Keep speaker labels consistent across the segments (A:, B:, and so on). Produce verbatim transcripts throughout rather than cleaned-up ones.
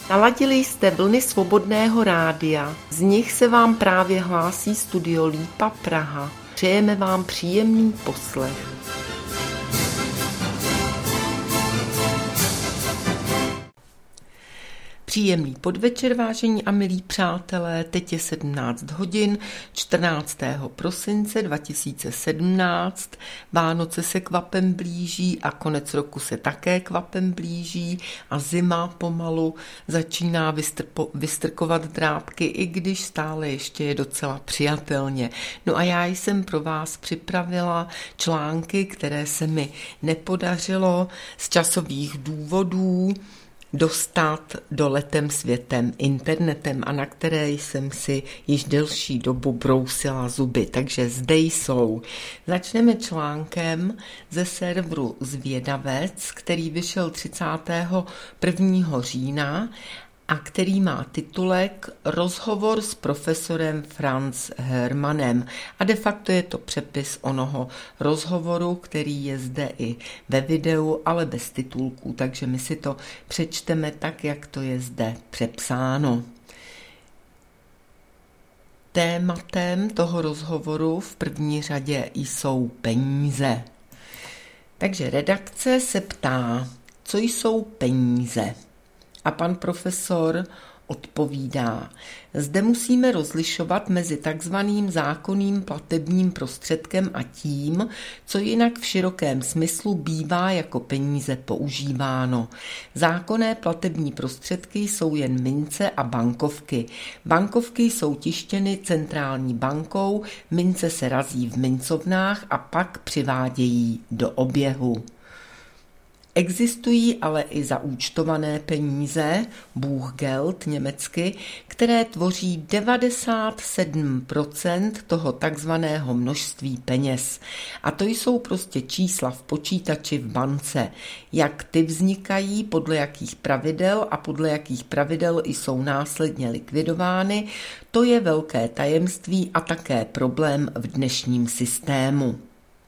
A: Naladili jste vlny Svobodného rádia, z nich se vám právě hlásí studio Lípa Praha. Přejeme vám příjemný poslech. Příjemný podvečer, vážení a milí přátelé, teď je sedmnáct hodin, čtrnáctého prosince dva tisíce sedmnáct, Vánoce se kvapem blíží a konec roku se také kvapem blíží a zima pomalu začíná vystrpo, vystrkovat drápky, i když stále ještě je docela přijatelně. No a já jsem pro vás připravila články, které se mi nepodařilo z časových důvodů dostat do letem světem internetem a na které jsem si již delší dobu brousila zuby, takže zde jsou. Začneme článkem ze serveru Zvědavec, který vyšel třicátého prvního října a který má titulek Rozhovor s profesorem Franz Hermannem. A de facto je to přepis onoho rozhovoru, který je zde i ve videu, ale bez titulků, takže my si to přečteme tak, jak to je zde přepsáno. Tématem toho rozhovoru v první řadě jsou peníze. Takže redakce se ptá, co jsou peníze? A pan profesor odpovídá, zde musíme rozlišovat mezi takzvaným zákonným platebním prostředkem a tím, co jinak v širokém smyslu bývá jako peníze používáno. Zákonné platební prostředky jsou jen mince a bankovky. Bankovky jsou tištěny centrální bankou, mince se razí v mincovnách a pak přivádějí do oběhu. Existují ale i zaúčtované peníze, Buchgeld německy, které tvoří devadesát sedm procent toho takzvaného množství peněz. A to jsou prostě čísla v počítači v bance. Jak ty vznikají, podle jakých pravidel a podle jakých pravidel jsou následně likvidovány, to je velké tajemství a také problém v dnešním systému.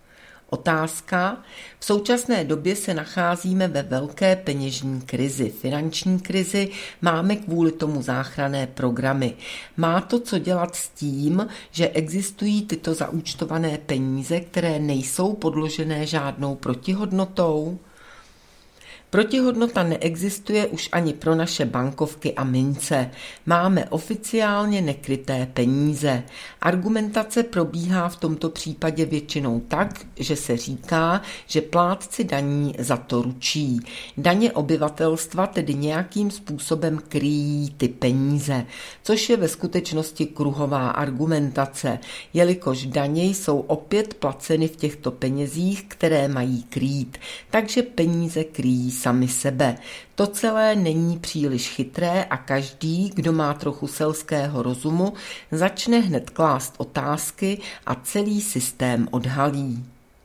A: Otázka. V současné době se nacházíme ve velké peněžní krizi, finanční krizi, máme kvůli tomu záchranné programy. Má to co dělat s tím, že existují tyto zaúčtované peníze, které nejsou podložené žádnou protihodnotou? Protihodnota neexistuje už ani pro naše bankovky a mince. Máme oficiálně nekryté peníze. Argumentace probíhá v tomto případě většinou tak, že se říká, že plátci daní za to ručí. Daně obyvatelstva tedy nějakým způsobem kryjí ty peníze, což je ve skutečnosti kruhová argumentace, jelikož daně jsou opět placeny v těchto penězích, které mají krýt, takže peníze kryjí sami sebe. To celé není příliš chytré a každý, kdo má trochu selského rozumu, začne hned klást otázky a celý systém odhalí.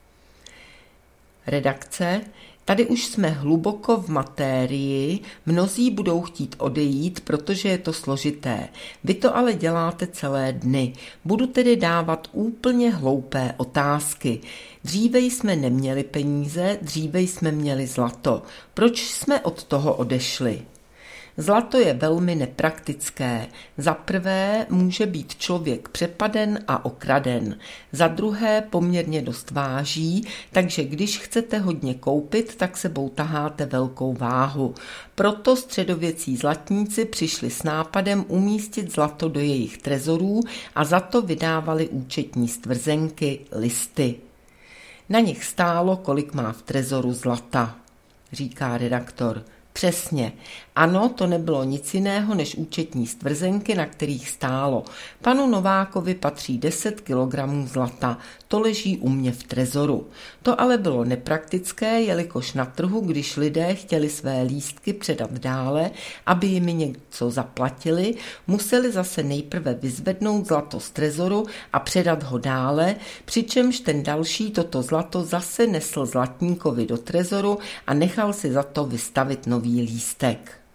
A: Redakce. Tady už jsme hluboko v matérii, mnozí budou chtít odejít, protože je to složité. Vy to ale děláte celé dny. Budu tedy dávat úplně hloupé otázky. Dříve jsme neměli peníze, dříve jsme měli zlato. Proč jsme od toho odešli? Zlato je velmi nepraktické. Za prvé může být člověk přepaden a okraden. Za druhé poměrně dost váží, takže když chcete hodně koupit, tak sebou taháte velkou váhu. Proto středověcí zlatníci přišli s nápadem umístit zlato do jejich trezorů a za to vydávali účetní stvrzenky, listy. Na nich stálo, kolik má v trezoru zlata, říká redaktor. Přesně. Ano, to nebylo nic jiného než účetní stvrzenky, na kterých stálo. Panu Novákovi patří deset kilogramů zlata, to leží u mě v trezoru. To ale bylo nepraktické, jelikož na trhu, když lidé chtěli své lístky předat dále, aby jim něco zaplatili, museli zase nejprve vyzvednout zlato z trezoru a předat ho dále, přičemž ten další toto zlato zase nesl zlatníkovi do trezoru a nechal si za to vystavit nový lístek.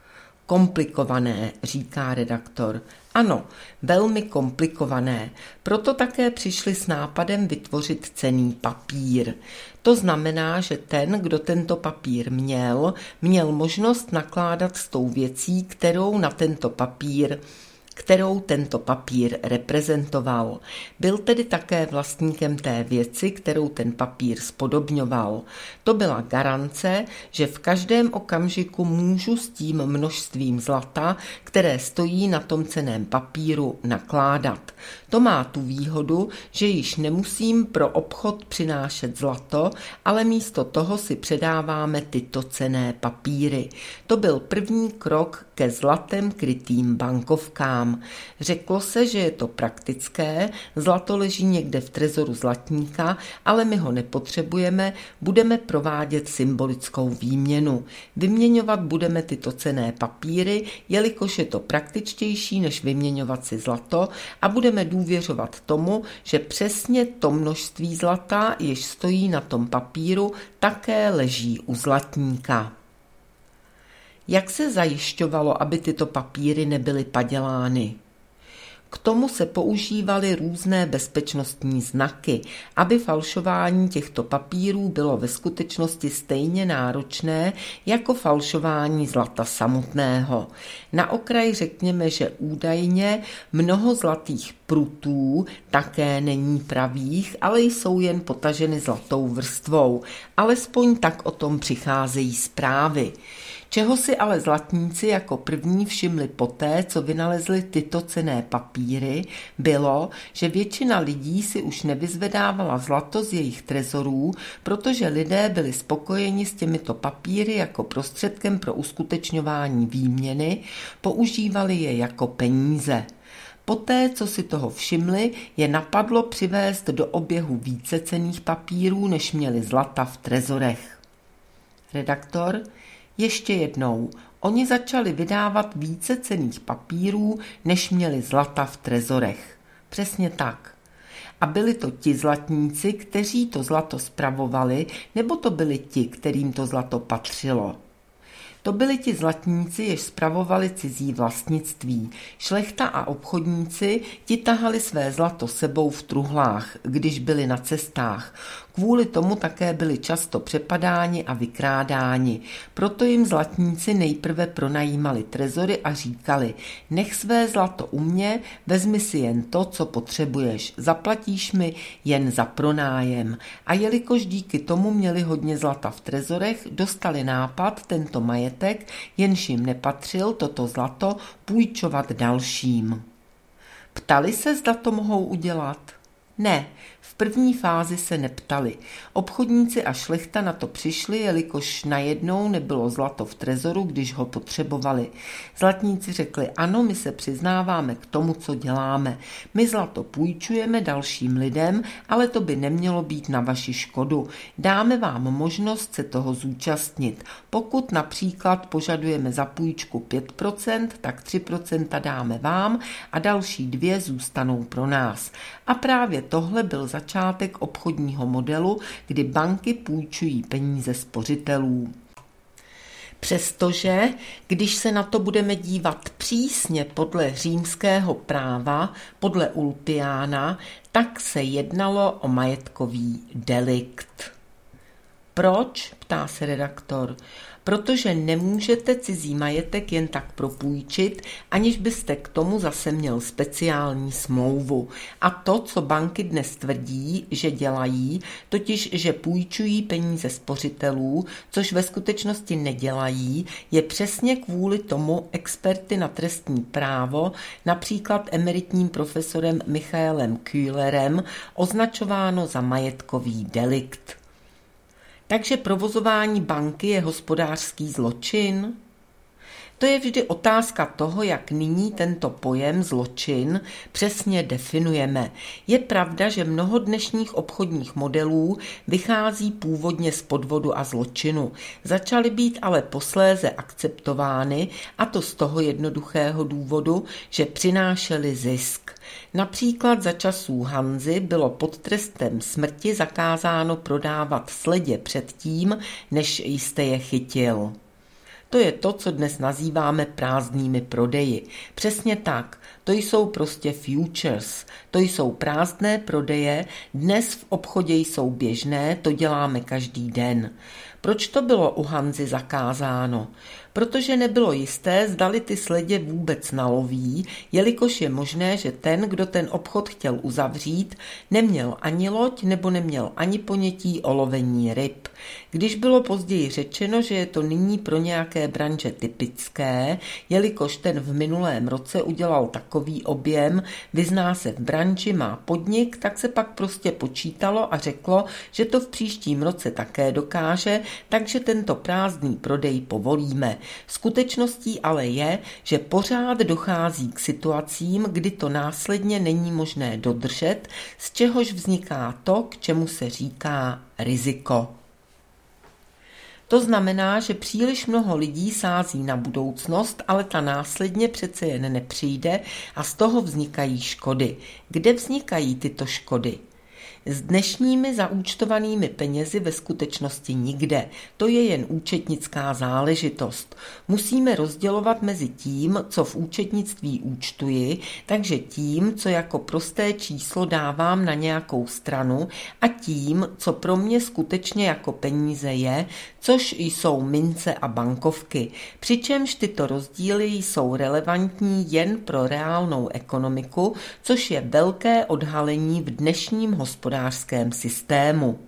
A: Komplikované, říká redaktor. Ano, velmi komplikované, proto také přišli s nápadem vytvořit cenný papír. To znamená, že ten, kdo tento papír měl, měl možnost nakládat s tou věcí, kterou na tento papír kterou tento papír reprezentoval. Byl tedy také vlastníkem té věci, kterou ten papír spodobňoval. To byla garance, že v každém okamžiku můžu s tím množstvím zlata, které stojí na tom cenném papíru, nakládat. To má tu výhodu, že již nemusím pro obchod přinášet zlato, ale místo toho si předáváme tyto cenné papíry. To byl první krok ke zlatem krytým bankovkám. Řeklo se, že je to praktické, zlato leží někde v trezoru zlatníka, ale my ho nepotřebujeme, budeme provádět symbolickou výměnu. Vyměňovat budeme tyto cenné papíry, jelikož je to praktičtější, než vyměňovat si zlato, a budeme důvěřovat tomu, že přesně to množství zlata, jež stojí na tom papíru, také leží u zlatníka. Jak se zajišťovalo, aby tyto papíry nebyly padělány? K tomu se používaly různé bezpečnostní znaky, aby falšování těchto papírů bylo ve skutečnosti stejně náročné jako falšování zlata samotného. Na okraj řekněme, že údajně mnoho zlatých prutů také není pravých, ale jsou jen potaženy zlatou vrstvou. Alespoň tak o tom přicházejí zprávy. Čeho si ale zlatníci jako první všimli poté, co vynalezli tyto cenné papíry, bylo, že většina lidí si už nevyzvedávala zlato z jejich trezorů, protože lidé byli spokojeni s těmito papíry jako prostředkem pro uskutečňování výměny, používali je jako peníze. Poté, co si toho všimli, je napadlo přivést do oběhu více cenných papírů, než měli zlata v trezorech. Redaktor: Ještě jednou, oni začali vydávat více cenných papírů, než měli zlata v trezorech. Přesně tak. A byli to ti zlatníci, kteří to zlato spravovali, nebo to byli ti, kterým to zlato patřilo? To byli ti zlatníci, jež spravovali cizí vlastnictví. Šlechta a obchodníci ti tahali své zlato sebou v truhlách, když byli na cestách. Kvůli tomu také byli často přepadáni a vykrádáni. Proto jim zlatníci nejprve pronajímali trezory a říkali: nech své zlato u mě, vezmi si jen to, co potřebuješ, zaplatíš mi jen za pronájem. A jelikož díky tomu měli hodně zlata v trezorech, dostali nápad tento majetek, jenž jim nepatřil, toto zlato, půjčovat dalším. Ptali se, zda to mohou udělat? Ne, v první fázi se neptali. Obchodníci a šlechta na to přišli, jelikož najednou nebylo zlato v trezoru, když ho potřebovali. Zlatníci řekli: ano, my se přiznáváme k tomu, co děláme. My zlato půjčujeme dalším lidem, ale to by nemělo být na vaši škodu. Dáme vám možnost se toho zúčastnit. Pokud například požadujeme za půjčku pět procent, tak tři procenta dáme vám a další dvě zůstanou pro nás. A právě tohle byl začátek obchodního modelu, kdy banky půjčují peníze spořitelů. Přestože, když se na to budeme dívat přísně podle římského práva, podle Ulpiana, tak se jednalo o majetkový delikt. Proč? Ptá se redaktor. Protože nemůžete cizí majetek jen tak propůjčit, aniž byste k tomu zase měl speciální smlouvu. A to, co banky dnes tvrdí, že dělají, totiž, že půjčují peníze spořitelů, což ve skutečnosti nedělají, je přesně kvůli tomu experty na trestní právo, například emeritním profesorem Michaelem Kühlerem, označováno za majetkový delikt. Takže provozování banky je hospodářský zločin? To je vždy otázka toho, jak nyní tento pojem zločin přesně definujeme. Je pravda, že mnoho dnešních obchodních modelů vychází původně z podvodu a zločinu. Začaly být ale posléze akceptovány, a to z toho jednoduchého důvodu, že přinášely zisk. Například za časů Hanzy bylo pod trestem smrti zakázáno prodávat sledě předtím, než jste je chytil. To je to, co dnes nazýváme prázdnými prodeji. Přesně tak, to jsou prostě futures, to jsou prázdné prodeje, dnes v obchodě jsou běžné, to děláme každý den. Proč to bylo u Hanzy zakázáno? Protože nebylo jisté, zdali ty sledě vůbec naloví, jelikož je možné, že ten, kdo ten obchod chtěl uzavřít, neměl ani loď nebo neměl ani ponětí o lovení ryb. Když bylo později řečeno, že je to nyní pro nějaké branže typické, jelikož ten v minulém roce udělal takový objem, vyzná se v branži, má podnik, tak se pak prostě počítalo a řeklo, že to v příštím roce také dokáže, takže tento prázdný prodej povolíme. Skutečností ale je, že pořád dochází k situacím, kdy to následně není možné dodržet, z čehož vzniká to, k čemu se říká riziko. To znamená, že příliš mnoho lidí sází na budoucnost, ale ta následně přece jen nepřijde a z toho vznikají škody. Kde vznikají tyto škody? S dnešními zaúčtovanými penězi ve skutečnosti nikde. To je jen účetnická záležitost. Musíme rozdělovat mezi tím, co v účetnictví účtuji, takže tím, co jako prosté číslo dávám na nějakou stranu a tím, co pro mě skutečně jako peníze je, což jsou mince a bankovky. Přičemž tyto rozdíly jsou relevantní jen pro reálnou ekonomiku, což je velké odhalení v dnešním hospodářství systému.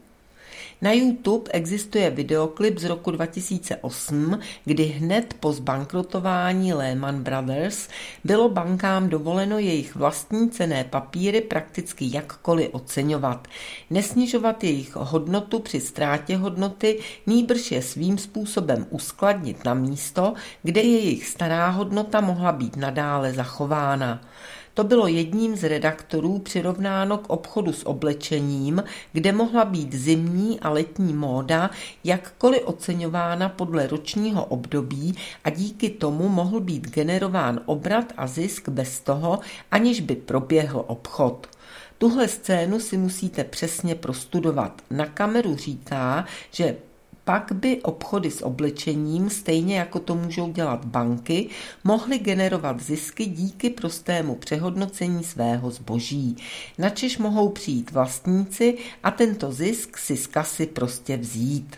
A: Na YouTube existuje videoklip z roku dva tisíce osm, kdy hned po zbankrotování Lehman Brothers bylo bankám dovoleno jejich vlastní cenné papíry prakticky jakkoliv oceňovat, nesnižovat jejich hodnotu při ztrátě hodnoty, nýbrž je svým způsobem uskladnit na místo, kde jejich stará hodnota mohla být nadále zachována. To bylo jedním z redaktorů přirovnáno k obchodu s oblečením, kde mohla být zimní a letní móda jakkoliv oceňována podle ročního období a díky tomu mohl být generován obrat a zisk bez toho, aniž by proběhl obchod. Tuhle scénu si musíte přesně prostudovat. Na kameru říká, že pak by obchody s oblečením, stejně jako to můžou dělat banky, mohly generovat zisky díky prostému přehodnocení svého zboží. Načež mohou přijít vlastníci a tento zisk si z kasy prostě vzít.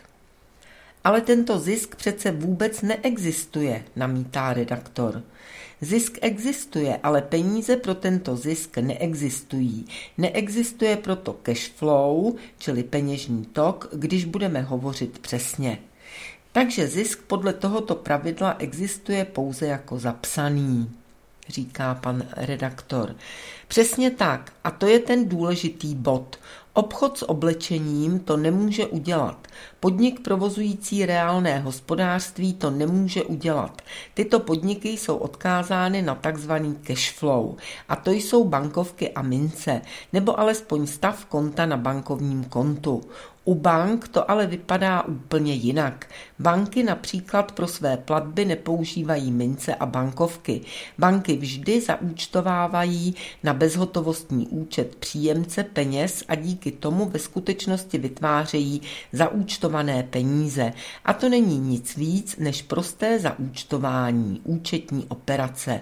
A: Ale tento zisk přece vůbec neexistuje, namítá redaktor. Zisk existuje, ale peníze pro tento zisk neexistují. Neexistuje proto cash flow, čili peněžní tok, když budeme hovořit přesně. Takže zisk podle tohoto pravidla existuje pouze jako zapsaný, říká pan redaktor. Přesně tak, a to je ten důležitý bod. Obchod s oblečením to nemůže udělat. Podnik provozující reálné hospodářství to nemůže udělat. Tyto podniky jsou odkázány na takzvaný cash flow a to jsou bankovky a mince, nebo alespoň stav konta na bankovním kontu. U bank to ale vypadá úplně jinak. Banky například pro své platby nepoužívají mince a bankovky. Banky vždy zaúčtovávají na bezhotovostní účet příjemce peněz a díky tomu ve skutečnosti vytvářejí zaúčtované peníze. A to není nic víc než prosté zaúčtování, účetní operace.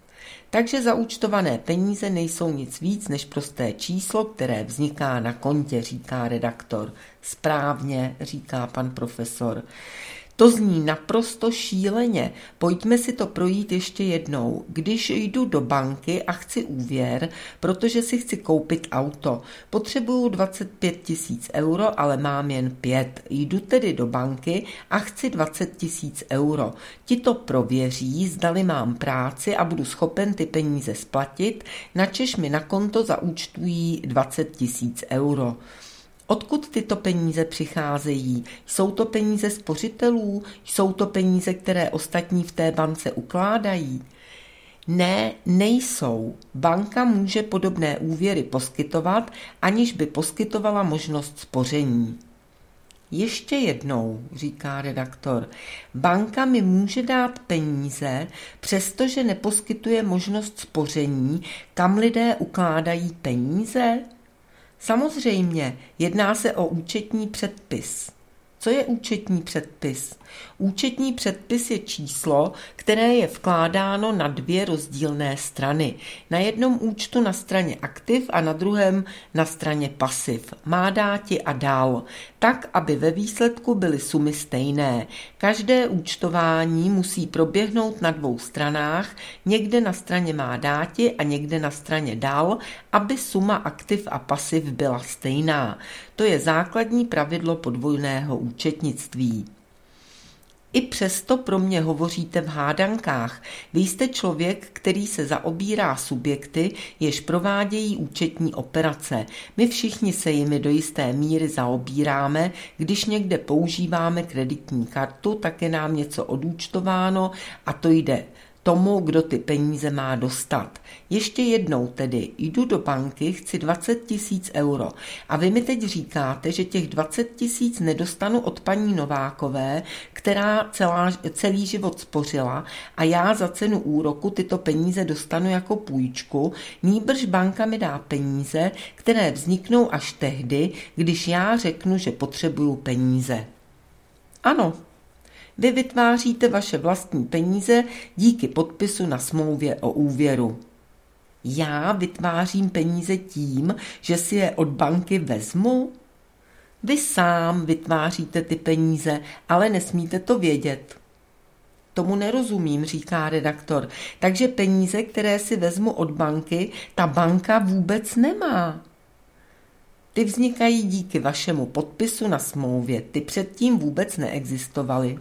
A: Takže zaúčtované peníze nejsou nic víc než prosté číslo, které vzniká na kontě, říká redaktor. Správně, říká pan profesor. To zní naprosto šíleně. Pojďme si to projít ještě jednou. Když jdu do banky a chci úvěr, protože si chci koupit auto, potřebuju dvacet pět tisíc euro, ale mám jen pět. Jdu tedy do banky a chci dvacet tisíc euro. Ti to prověří, zdali mám práci a budu schopen ty peníze splatit, načež mi na konto zaúčtují dvacet tisíc euro. Odkud tyto peníze přicházejí? Jsou to peníze spořitelů? Jsou to peníze, které ostatní v té bance ukládají? Ne, nejsou. Banka může podobné úvěry poskytovat, aniž by poskytovala možnost spoření. Ještě jednou, říká redaktor, banka mi může dát peníze, přestože neposkytuje možnost spoření, kam lidé ukládají peníze? Samozřejmě, jedná se o účetní předpis. Co je účetní předpis? Účetní předpis je číslo, které je vkládáno na dvě rozdílné strany. Na jednom účtu na straně aktiv a na druhém na straně pasiv. Má dáti a dal. Tak, aby ve výsledku byly sumy stejné. Každé účtování musí proběhnout na dvou stranách, někde na straně má dáti a někde na straně dal, aby suma aktiv a pasiv byla stejná. To je základní pravidlo podvojného účetnictví. I přesto pro mě hovoříte v hádankách. Vy jste člověk, který se zaobírá subjekty, jež provádějí účetní operace. My všichni se jimi do jisté míry zaobíráme, když někde používáme kreditní kartu, tak je nám něco odúčtováno a to jde tomu, kdo ty peníze má dostat. Ještě jednou tedy, jdu do banky, chci dvacet tisíc euro a vy mi teď říkáte, že těch dvacet tisíc nedostanu od paní Novákové, která celá, celý život spořila a já za cenu úroku tyto peníze dostanu jako půjčku, nýbrž banka mi dá peníze, které vzniknou až tehdy, když já řeknu, že potřebuju peníze. Ano. Vy vytváříte vaše vlastní peníze díky podpisu na smlouvě o úvěru. Já vytvářím peníze tím, že si je od banky vezmu? Vy sám vytváříte ty peníze, ale nesmíte to vědět. Tomu nerozumím, říká redaktor. Takže peníze, které si vezmu od banky, ta banka vůbec nemá. Ty vznikají díky vašemu podpisu na smlouvě. Ty předtím vůbec neexistovaly.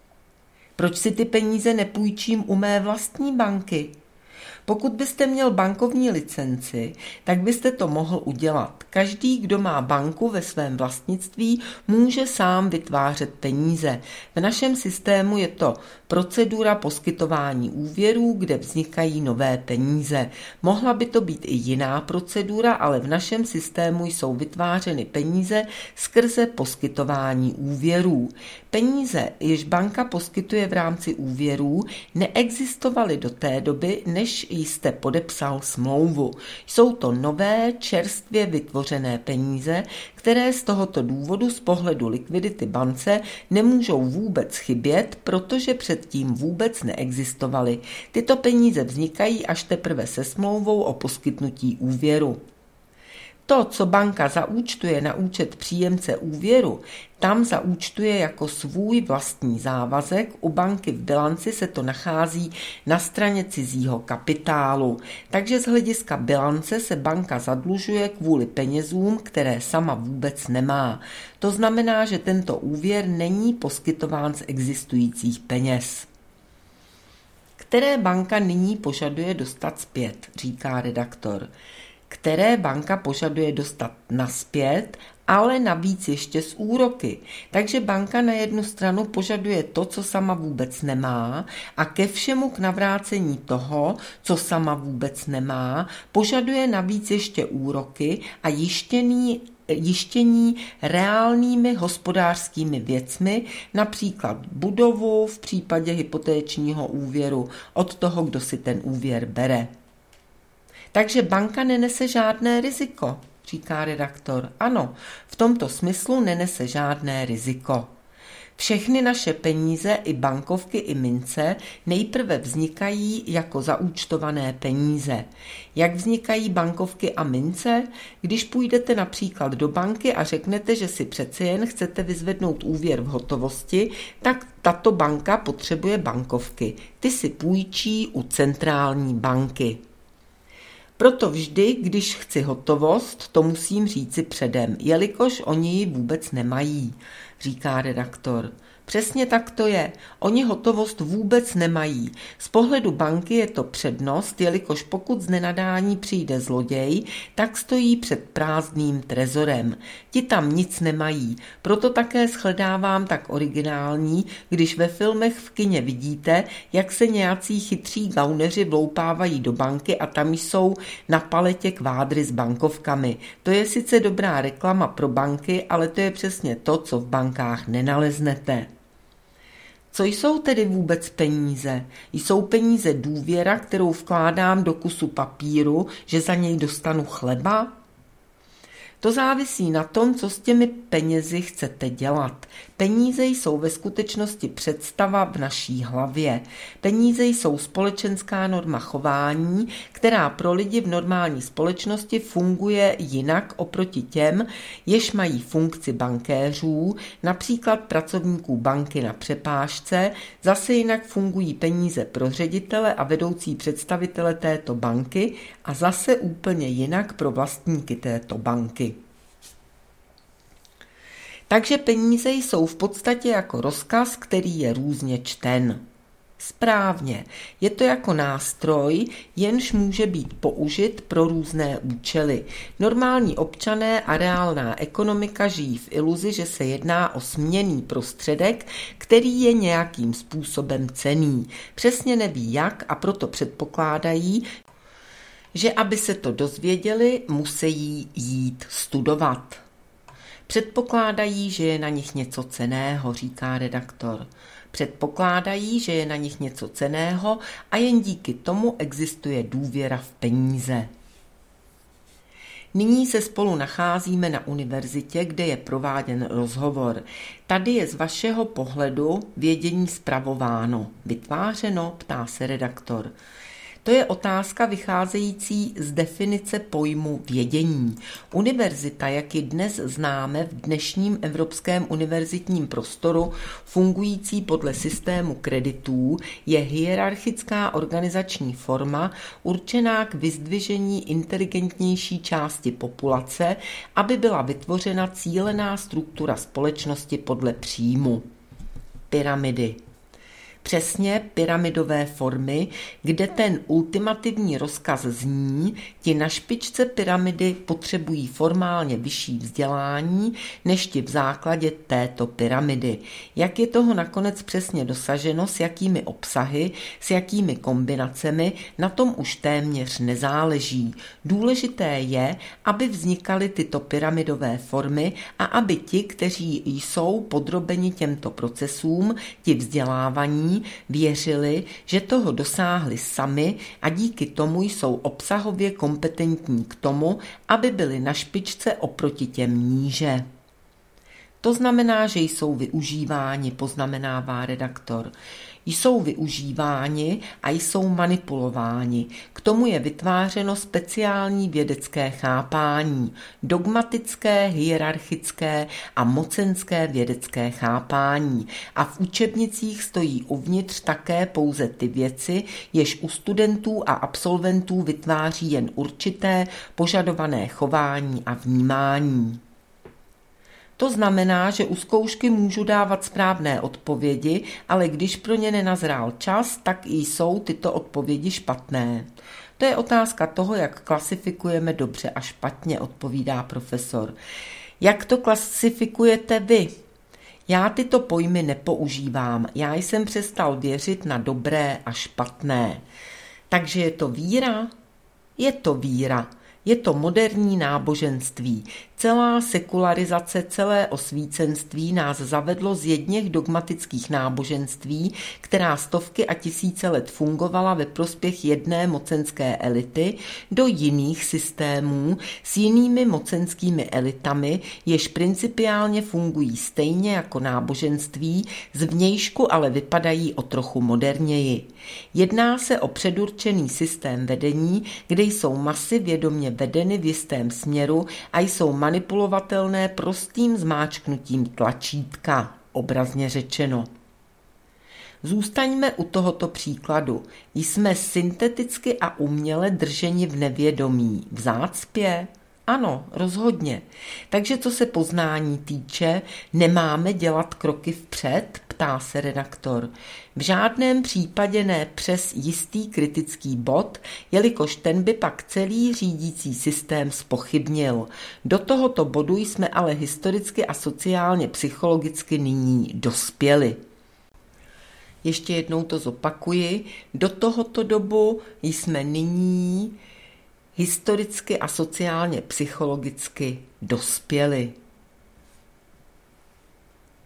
A: Proč si ty peníze nepůjčím u mé vlastní banky? Pokud byste měl bankovní licenci, tak byste to mohl udělat. Každý, kdo má banku ve svém vlastnictví, může sám vytvářet peníze. V našem systému je to procedura poskytování úvěrů, kde vznikají nové peníze. Mohla by to být i jiná procedura, ale v našem systému jsou vytvářeny peníze skrze poskytování úvěrů. Peníze, jež banka poskytuje v rámci úvěrů, neexistovaly do té doby, než jste podepsal smlouvu. Jsou to nové, čerstvě vytvořené peníze, které z tohoto důvodu z pohledu likvidity bance nemůžou vůbec chybět, protože předtím vůbec neexistovaly. Tyto peníze vznikají až teprve se smlouvou o poskytnutí úvěru. To, co banka zaúčtuje na účet příjemce úvěru, tam zaúčtuje jako svůj vlastní závazek, u banky v bilanci se to nachází na straně cizího kapitálu. Takže z hlediska bilance se banka zadlužuje kvůli penězům, které sama vůbec nemá. To znamená, že tento úvěr není poskytován z existujících peněz. Které banka nyní požaduje dostat zpět, říká redaktor. Které banka požaduje dostat nazpět, ale navíc ještě s úroky. Takže banka na jednu stranu požaduje to, co sama vůbec nemá, a ke všemu k navrácení toho, co sama vůbec nemá, požaduje navíc ještě úroky a jištěný jištění reálnými hospodářskými věcmi, například budovu v případě hypotéčního úvěru od toho, kdo si ten úvěr bere. Takže banka nenese žádné riziko, říká redaktor. Ano, v tomto smyslu nenese žádné riziko. Všechny naše peníze, i bankovky, i mince, nejprve vznikají jako zaúčtované peníze. Jak vznikají bankovky a mince? Když půjdete například do banky a řeknete, že si přece jen chcete vyzvednout úvěr v hotovosti, tak tato banka potřebuje bankovky. Ty si půjčí u centrální banky. Proto vždy, když chci hotovost, to musím říci předem, jelikož oni ji vůbec nemají, říká redaktor. Přesně tak to je. Oni hotovost vůbec nemají. Z pohledu banky je to přednost, jelikož pokud z nenadání přijde zloděj, tak stojí před prázdným trezorem. Ti tam nic nemají. Proto také shledávám tak originální, když ve filmech v kině vidíte, jak se nějací chytří gauneři vloupávají do banky a tam jsou na paletě kvádry s bankovkami. To je sice dobrá reklama pro banky, ale to je přesně to, co v bankách nenaleznete. Co jsou tedy vůbec peníze? Jsou peníze důvěra, kterou vkládám do kusu papíru, že za něj dostanu chleba? To závisí na tom, co s těmi penězi chcete dělat. Peníze jsou ve skutečnosti představa v naší hlavě. Peníze jsou společenská norma chování, která pro lidi v normální společnosti funguje jinak oproti těm, jež mají funkci bankéřů, například pracovníků banky na přepážce, zase jinak fungují peníze pro ředitele a vedoucí představitele této banky a zase úplně jinak pro vlastníky této banky. Takže peníze jsou v podstatě jako rozkaz, který je různě čten. Správně, je to jako nástroj, jenž může být použit pro různé účely. Normální občané a reálná ekonomika žijí v iluzi, že se jedná o směnný prostředek, který je nějakým způsobem cenný. Přesně neví jak a proto předpokládají, že aby se to dozvěděli, musí jít studovat. Předpokládají, že je na nich něco cenného, říká redaktor. Předpokládají, že je na nich něco cenného a jen díky tomu existuje důvěra v peníze. Nyní se spolu nacházíme na univerzitě, kde je prováděn rozhovor. Tady je z vašeho pohledu vědění spravováno, vytvářeno, ptá se redaktor. To je otázka vycházející z definice pojmu vědění. Univerzita, jak ji dnes známe v dnešním evropském univerzitním prostoru, fungující podle systému kreditů, je hierarchická organizační forma určená k vyzdvižení inteligentnější části populace, aby byla vytvořena cílená struktura společnosti podle příjmu. Pyramidy. Přesně pyramidové formy, kde ten ultimativní rozkaz zní, ti na špičce pyramidy potřebují formálně vyšší vzdělání než ti v základě této pyramidy. Jak je toho nakonec přesně dosaženo, s jakými obsahy, s jakými kombinacemi, na tom už téměř nezáleží. Důležité je, aby vznikaly tyto pyramidové formy a aby ti, kteří jsou podrobeni těmto procesům, ti vzdělávaní, věřili, že toho dosáhli sami a díky tomu jsou obsahově kompetentní k tomu, aby byli na špičce oproti těm níže. To znamená, že jsou využíváni, poznamenává redaktor. Jsou využíváni a jsou manipulováni. K tomu je vytvářeno speciální vědecké chápání, dogmatické, hierarchické a mocenské vědecké chápání. A v učebnicích stojí uvnitř také pouze ty věci, jež u studentů a absolventů vytváří jen určité požadované chování a vnímání. To znamená, že u zkoušky můžu dávat správné odpovědi, ale když pro ně nenazrál čas, tak i jsou tyto odpovědi špatné. To je otázka toho, jak klasifikujeme dobře a špatně, odpovídá profesor. Jak to klasifikujete vy? Já tyto pojmy nepoužívám, já jsem přestal věřit na dobré a špatné. Takže je to víra? Je to víra. Je to moderní náboženství. Celá sekularizace, celé osvícenství nás zavedlo z jedněch dogmatických náboženství, která stovky a tisíce let fungovala ve prospěch jedné mocenské elity, do jiných systémů s jinými mocenskými elitami, jež principiálně fungují stejně jako náboženství, zvnějšku ale vypadají o trochu moderněji. Jedná se o předurčený systém vedení, kde jsou masy vědomě vedeny v jistém směru a jsou manipulovatelné prostým zmáčknutím tlačítka, obrazně řečeno. Zůstaňme u tohoto příkladu. Jsme synteticky a uměle drženi v nevědomí, v zácpě? Ano, rozhodně. Takže co se poznání týče, nemáme dělat kroky vpřed, ptá se redaktor. V žádném případě ne přes jistý kritický bod, jelikož ten by pak celý řídící systém zpochybnil. Do tohoto bodu jsme ale historicky a sociálně psychologicky nyní dospěli. Ještě jednou to zopakuji. Do tohoto dobu jsme nyní historicky a sociálně psychologicky dospěli.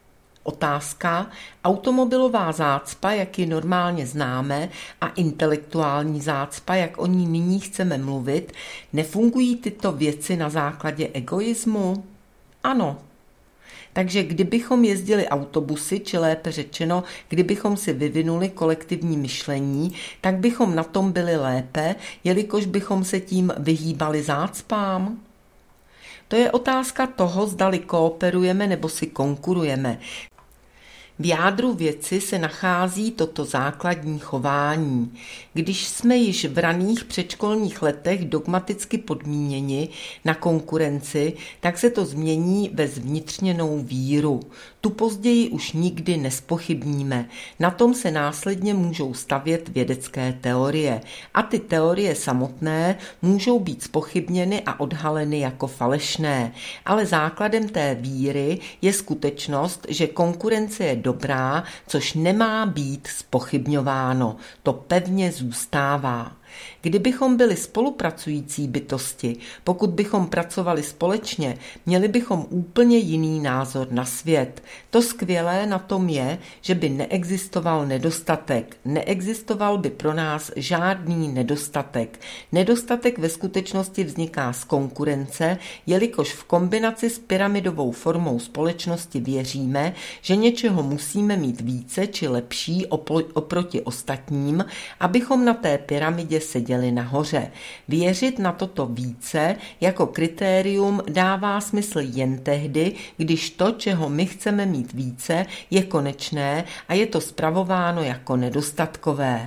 A: Otázka, automobilová zácpa, jak ji normálně známe, a intelektuální zácpa, jak o ní nyní chceme mluvit, nefungují tyto věci na základě egoismu? Ano. Takže kdybychom jezdili autobusy, či lépe řečeno, kdybychom si vyvinuli kolektivní myšlení, tak bychom na tom byli lépe, jelikož bychom se tím vyhýbali zácpám? To je otázka toho, zdali kooperujeme nebo si konkurujeme. V jádru věci se nachází toto základní chování. Když jsme již v raných předškolních letech dogmaticky podmíněni na konkurenci, tak se to změní ve zvnitřněnou víru. Tu později už nikdy nespochybníme. Na tom se následně můžou stavět vědecké teorie. A ty teorie samotné můžou být zpochybněny a odhaleny jako falešné. Ale základem té víry je skutečnost, že konkurence je dobrá, což nemá být zpochybňováno. To pevně zůstává. Kdybychom byli spolupracující bytosti, pokud bychom pracovali společně, měli bychom úplně jiný názor na svět. To skvělé na tom je, že by neexistoval nedostatek. Neexistoval by pro nás žádný nedostatek. Nedostatek ve skutečnosti vzniká z konkurence, jelikož v kombinaci s pyramidovou formou společnosti věříme, že něčeho musíme mít více či lepší oproti ostatním, abychom na té pyramidě seděli nahoře. Věřit na toto více jako kritérium dává smysl jen tehdy, když to, čeho my chceme mít více, je konečné a je to spravováno jako nedostatkové.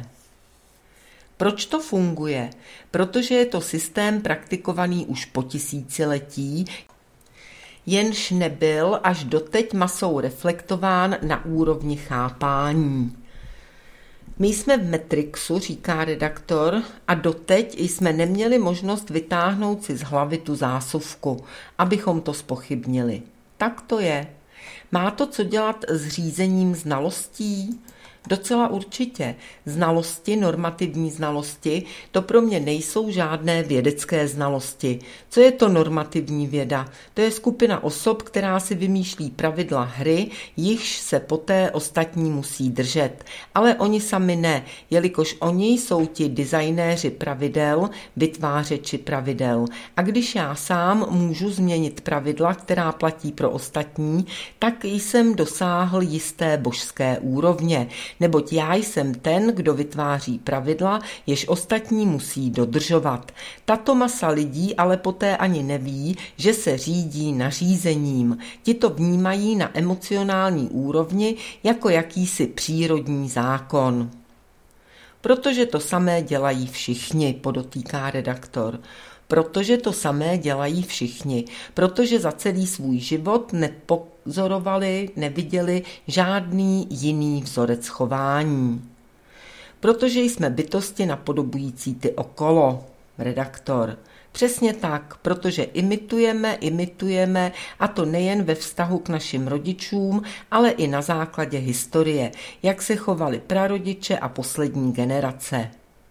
A: Proč to funguje? Protože je to systém praktikovaný už po tisíciletí, jenž nebyl až doteď masou reflektován na úrovni chápání. My jsme v Matrixu, říká redaktor, a doteď jsme neměli možnost vytáhnout si z hlavy tu zásuvku, abychom to zpochybnili. Tak to je. Má to co dělat s řízením znalostí? Docela určitě. Znalosti, normativní znalosti, to pro mě nejsou žádné vědecké znalosti. Co je to normativní věda? To je skupina osob, která si vymýšlí pravidla hry, jichž se poté ostatní musí držet. Ale oni sami ne, jelikož oni jsou ti designéři pravidel, vytvářeči pravidel. A když já sám můžu změnit pravidla, která platí pro ostatní, tak jsem dosáhl jisté božské úrovně. Neboť já jsem ten, kdo vytváří pravidla, jež ostatní musí dodržovat. Tato masa lidí ale poté ani neví, že se řídí nařízením. Ti to vnímají na emocionální úrovni jako jakýsi přírodní zákon. Protože to samé dělají všichni, podotýká redaktor. Protože to samé dělají všichni, protože za celý svůj život nepozorovali, neviděli žádný jiný vzorec chování. Protože jsme bytosti napodobující ty okolo, redaktor. Přesně tak, protože imitujeme, imitujeme, a to nejen ve vztahu k našim rodičům, ale i na základě historie, jak se chovali prarodiče a poslední generace.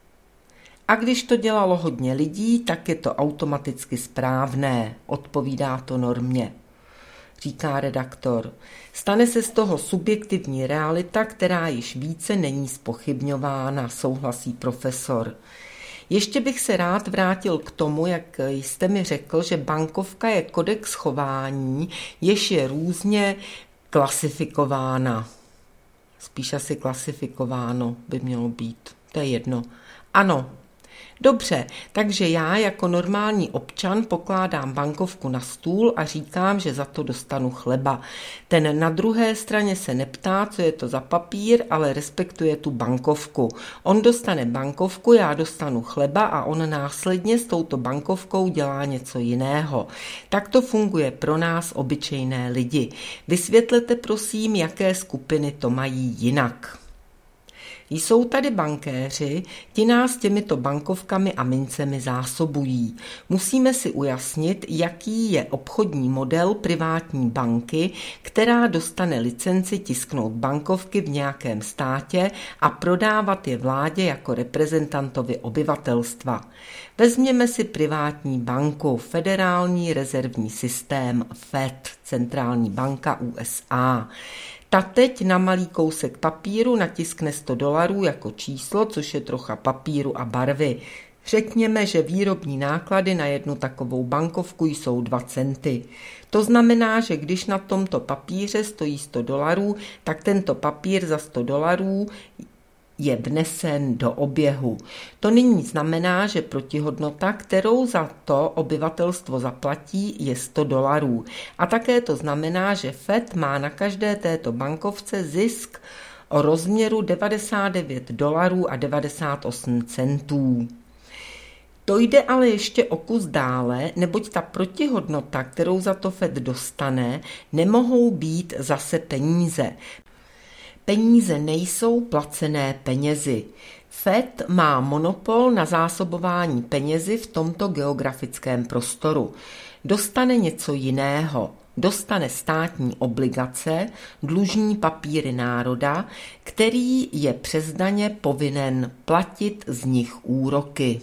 A: A když to dělalo hodně lidí, tak je to automaticky správné, odpovídá to normě, říká redaktor. Stane se z toho subjektivní realita, která již více není zpochybňována, souhlasí profesor. Ještě bych se rád vrátil k tomu, jak jste mi řekl, že bankovka je kodex chování, jež je různě klasifikována. Spíš asi klasifikováno by mělo být, to je jedno. Ano. Dobře, takže já jako normální občan pokládám bankovku na stůl a říkám, že za to dostanu chleba. Ten na druhé straně se neptá, co je to za papír, ale respektuje tu bankovku. On dostane bankovku, já dostanu chleba a on následně s touto bankovkou dělá něco jiného. Tak to funguje pro nás obyčejné lidi. Vysvětlete prosím, jaké skupiny to mají jinak. Jsou tady bankéři, ti nás těmito bankovkami a mincemi zásobují. Musíme si ujasnit, jaký je obchodní model privátní banky, která dostane licenci tisknout bankovky v nějakém státě a prodávat je vládě jako reprezentantovi obyvatelstva. Vezměme si privátní banku, Federální rezervní systém Fed, centrální banka U S A. Ta teď na malý kousek papíru natiskne sto dolarů jako číslo, což je trocha papíru a barvy. Řekněme, že výrobní náklady na jednu takovou bankovku jsou dva centy. To znamená, že když na tomto papíře stojí sto dolarů, tak tento papír za sto dolarů je vnesen do oběhu. To nyní znamená, že protihodnota, kterou za to obyvatelstvo zaplatí, je sto dolarů. A také to znamená, že Fed má na každé této bankovce zisk o rozměru devadesát devět dolarů a devadesát osm centů. To jde ale ještě o kus dále, neboť ta protihodnota, kterou za to Fed dostane, nemohou být zase peníze. Peníze nejsou placené penězi. Fed má monopol na zásobování penězi v tomto geografickém prostoru. Dostane něco jiného. Dostane státní obligace, dlužní papíry národa, který je přes daně povinen platit z nich úroky.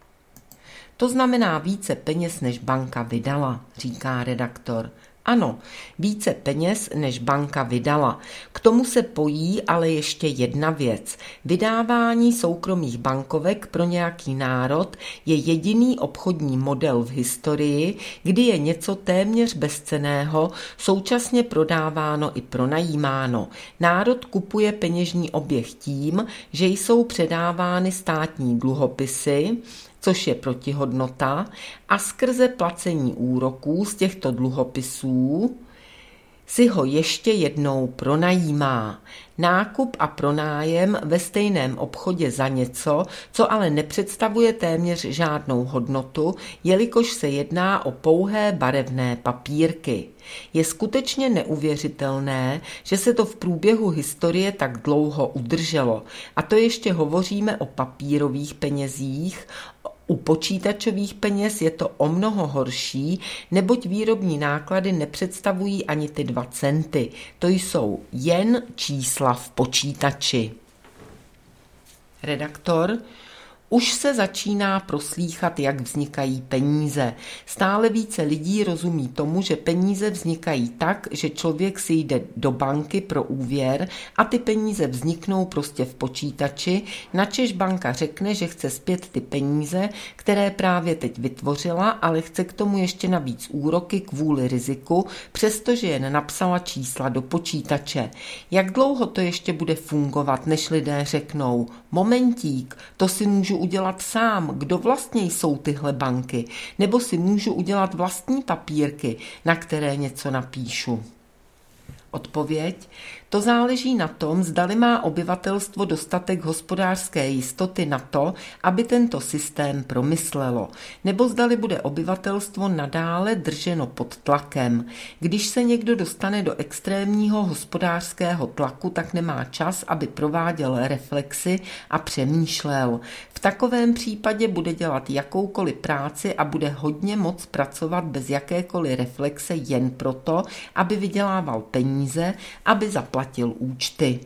A: To znamená více peněz, než banka vydala, říká redaktor. Ano, více peněz, než banka vydala. K tomu se pojí ale ještě jedna věc. Vydávání soukromých bankovek pro nějaký národ je jediný obchodní model v historii, kdy je něco téměř bezcenného současně prodáváno i pronajímáno. Národ kupuje peněžní oběh tím, že jsou předávány státní dluhopisy, což je protihodnota, a skrze placení úroků z těchto dluhopisů si ho ještě jednou pronajímá. Nákup a pronájem ve stejném obchodě za něco, co ale nepředstavuje téměř žádnou hodnotu, jelikož se jedná o pouhé barevné papírky. Je skutečně neuvěřitelné, že se to v průběhu historie tak dlouho udrželo. A to ještě hovoříme o papírových penězích. U počítačových peněz je to o mnoho horší, neboť výrobní náklady nepředstavují ani ty dva centy. To jsou jen čísla v počítači. Redaktor: Už se začíná proslýchat, jak vznikají peníze. Stále více lidí rozumí tomu, že peníze vznikají tak, že člověk si jde do banky pro úvěr a ty peníze vzniknou prostě v počítači, načež banka řekne, že chce zpět ty peníze, které právě teď vytvořila, ale chce k tomu ještě navíc úroky kvůli riziku, přestože jen napsala čísla do počítače. Jak dlouho to ještě bude fungovat, než lidé řeknou: momentík, to si můžu udělat sám, kdo vlastně jsou tyhle banky, nebo si můžu udělat vlastní papírky, na které něco napíšu? Odpověď: to záleží na tom, zdali má obyvatelstvo dostatek hospodářské jistoty na to, aby tento systém promyslelo, nebo zdali bude obyvatelstvo nadále drženo pod tlakem. Když se někdo dostane do extrémního hospodářského tlaku, tak nemá čas, aby prováděl reflexy a přemýšlel. V takovém případě bude dělat jakoukoliv práci a bude hodně moc pracovat bez jakékoliv reflexe jen proto, aby vydělával peníze, aby zaplatil účty.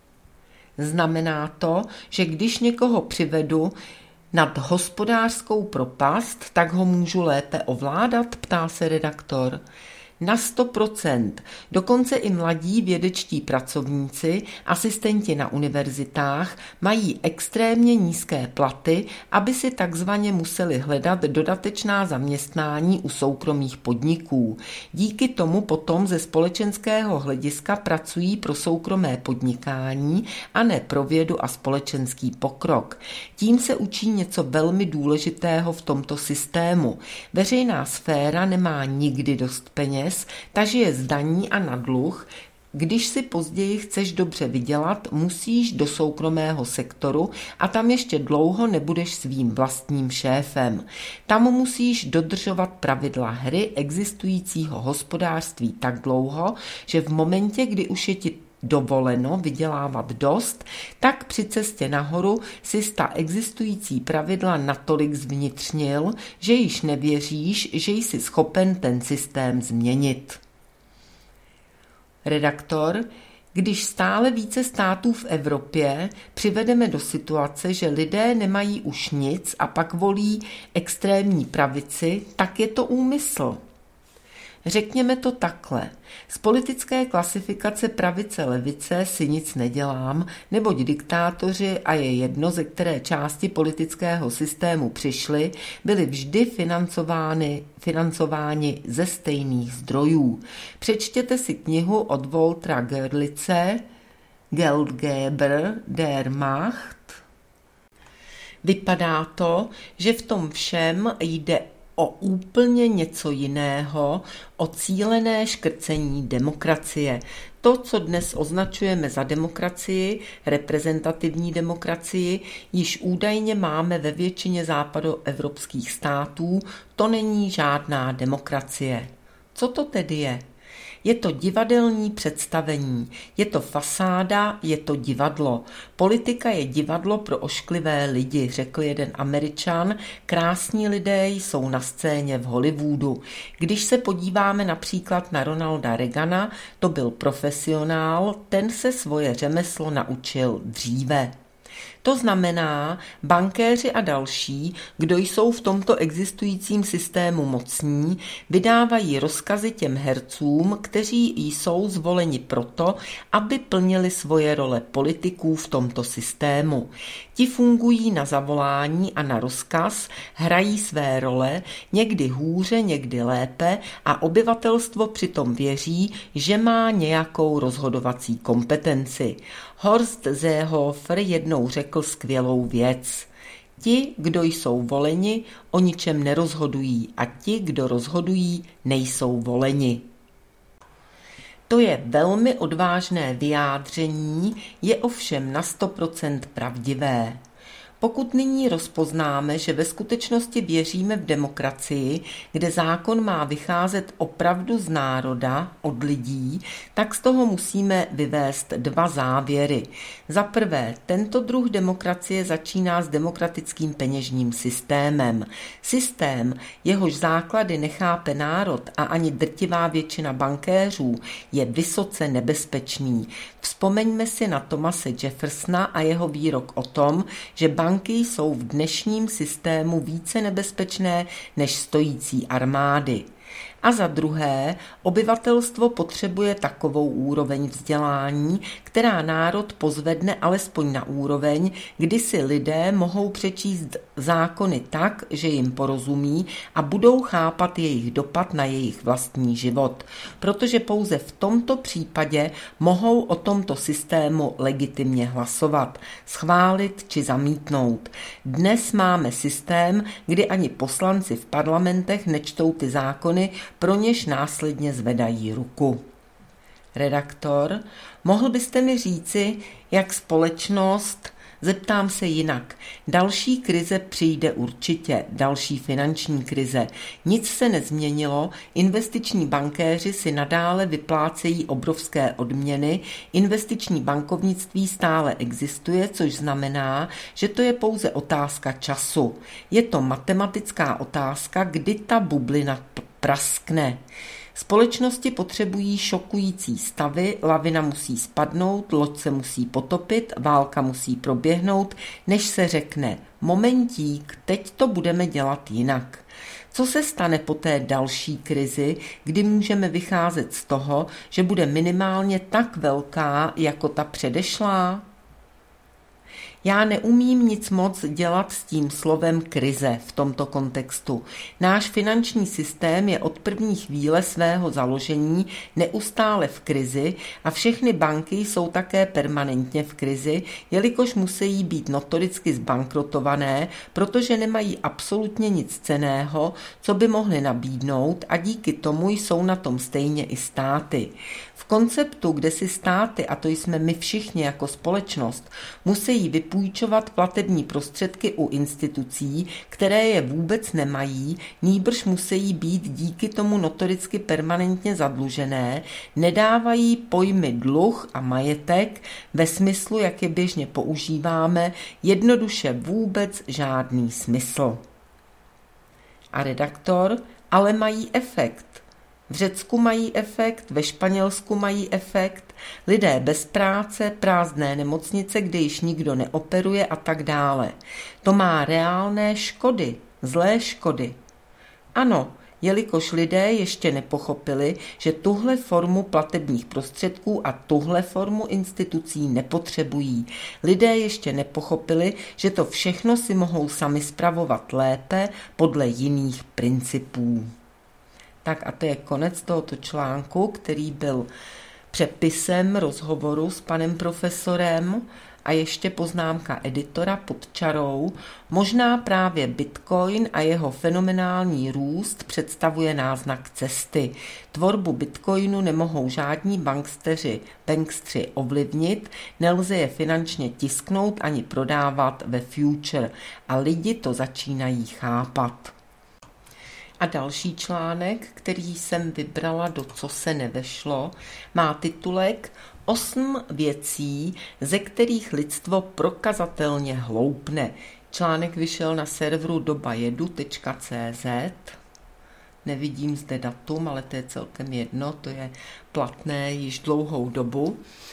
A: Znamená to, že když někoho přivedu nad hospodářskou propast, tak ho můžu lépe ovládat, ptá se redaktor. Na sto procent. Dokonce i mladí vědečtí pracovníci, asistenti na univerzitách mají extrémně nízké platy, aby si takzvaně museli hledat dodatečná zaměstnání u soukromých podniků. Díky tomu potom ze společenského hlediska pracují pro soukromé podnikání a ne pro vědu a společenský pokrok. Tím se učí něco velmi důležitého v tomto systému. Veřejná sféra nemá nikdy dost peněz, takže je zdaní a na dluh. Když si později chceš dobře vydělat, musíš do soukromého sektoru a tam ještě dlouho nebudeš svým vlastním šéfem. Tam musíš dodržovat pravidla hry existujícího hospodářství tak dlouho, že v momentě, kdy už je ti dovoleno vydělávat dost, tak při cestě nahoru si ta existující pravidla natolik zvnitřnil, že již nevěříš, že jsi schopen ten systém změnit. Redaktor: Když stále více států v Evropě přivedeme do situace, že lidé nemají už nic a pak volí extrémní pravici, tak je to úmysl. Řekněme to takhle. Z politické klasifikace pravice-levice si nic nedělám, neboť diktátoři, a je jedno, ze které části politického systému přišli, byli vždy financovány, financováni ze stejných zdrojů. Přečtěte si knihu od Waltera Görlitze Geldgeber der Macht. Vypadá to, že v tom všem jde o úplně něco jiného, o cílené škrcení demokracie. To, co dnes označujeme za demokracii, reprezentativní demokracii, již údajně máme ve většině západoevropských států, to není žádná demokracie. Co to tedy je? Je to divadelní představení, je to fasáda, je to divadlo. Politika je divadlo pro ošklivé lidi, řekl jeden Američan. Krásní lidé jsou na scéně v Hollywoodu. Když se podíváme například na Ronalda Reagana, to byl profesionál, ten se svoje řemeslo naučil dříve. To znamená, bankéři a další, kdo jsou v tomto existujícím systému mocní, vydávají rozkazy těm hercům, kteří jsou zvoleni proto, aby plnili svoje role politiků v tomto systému. Ti fungují na zavolání a na rozkaz, hrají své role, někdy hůře, někdy lépe a obyvatelstvo přitom věří, že má nějakou rozhodovací kompetenci. Horst Seehofer jednou řekl skvělou věc. Ti, kdo jsou voleni, o ničem nerozhodují a ti, kdo rozhodují, nejsou voleni. To je velmi odvážné vyjádření, je ovšem na sto procent pravdivé. Pokud nyní rozpoznáme, že ve skutečnosti věříme v demokracii, kde zákon má vycházet opravdu z národa, od lidí, tak z toho musíme vyvést dva závěry. Za prvé, tento druh demokracie začíná s demokratickým peněžním systémem. Systém, jehož základy nechápe národ a ani drtivá většina bankéřů, je vysoce nebezpečný. Vzpomeňme si na Thomase Jeffersona a jeho výrok o tom, že banky jsou v dnešním systému více nebezpečné než stojící armády. A za druhé, obyvatelstvo potřebuje takovou úroveň vzdělání, která národ pozvedne alespoň na úroveň, kdy si lidé mohou přečíst zákony tak, že jim porozumí a budou chápat jejich dopad na jejich vlastní život. Protože pouze v tomto případě mohou o tomto systému legitimně hlasovat, schválit či zamítnout. Dnes máme systém, kdy ani poslanci v parlamentech nečtou ty zákony, pro něž následně zvedají ruku. Redaktor, mohl byste mi říci, jak společnost, zeptám se jinak, další krize přijde určitě, další finanční krize. Nic se nezměnilo, investiční bankéři si nadále vyplácejí obrovské odměny, investiční bankovnictví stále existuje, což znamená, že to je pouze otázka času. Je to matematická otázka, kdy ta bublina praskne. Společnosti potřebují šokující stavy, lavina musí spadnout, loď se musí potopit, válka musí proběhnout, než se řekne momentík, teď to budeme dělat jinak. Co se stane po té další krizi, kdy můžeme vycházet z toho, že bude minimálně tak velká jako ta předešlá? Já neumím nic moc dělat s tím slovem krize v tomto kontextu. Náš finanční systém je od první chvíle svého založení neustále v krizi a všechny banky jsou také permanentně v krizi, jelikož musí být notoricky zbankrotované, protože nemají absolutně nic cenného, co by mohly nabídnout a díky tomu jsou na tom stejně i státy. V konceptu, kde si státy, a to jsme my všichni jako společnost, musí vypůjčovat platební prostředky u institucí, které je vůbec nemají, nýbrž musí být díky tomu notoricky permanentně zadlužené, nedávají pojmy dluh a majetek ve smyslu, jak je běžně používáme, jednoduše vůbec žádný smysl. A redaktor, ale mají efekt. V Řecku mají efekt, ve Španělsku mají efekt, Lidé bez práce, prázdné nemocnice, kde již nikdo neoperuje a tak dále. To má reálné škody, zlé škody. Ano, jelikož lidé ještě nepochopili, že tuhle formu platebních prostředků a tuhle formu institucí nepotřebují. Lidé ještě nepochopili, že to všechno si mohou sami spravovat lépe podle jiných principů. Tak a to je konec tohoto článku, který byl přepisem rozhovoru s panem profesorem. A ještě poznámka editora pod čarou. Možná právě Bitcoin a jeho fenomenální růst představuje náznak cesty. Tvorbu Bitcoinu nemohou žádní banksteři, bankstři ovlivnit, nelze je finančně tisknout ani prodávat ve future a lidi to začínají chápat. A další článek, který jsem vybrala do Co se nevešlo, má titulek Osm věcí, ze kterých lidstvo prokazatelně hloupne. Článek vyšel na serveru dobajedu tečka cé zet. Nevidím zde datum, ale to je celkem jedno, to je platné již dlouhou dobu.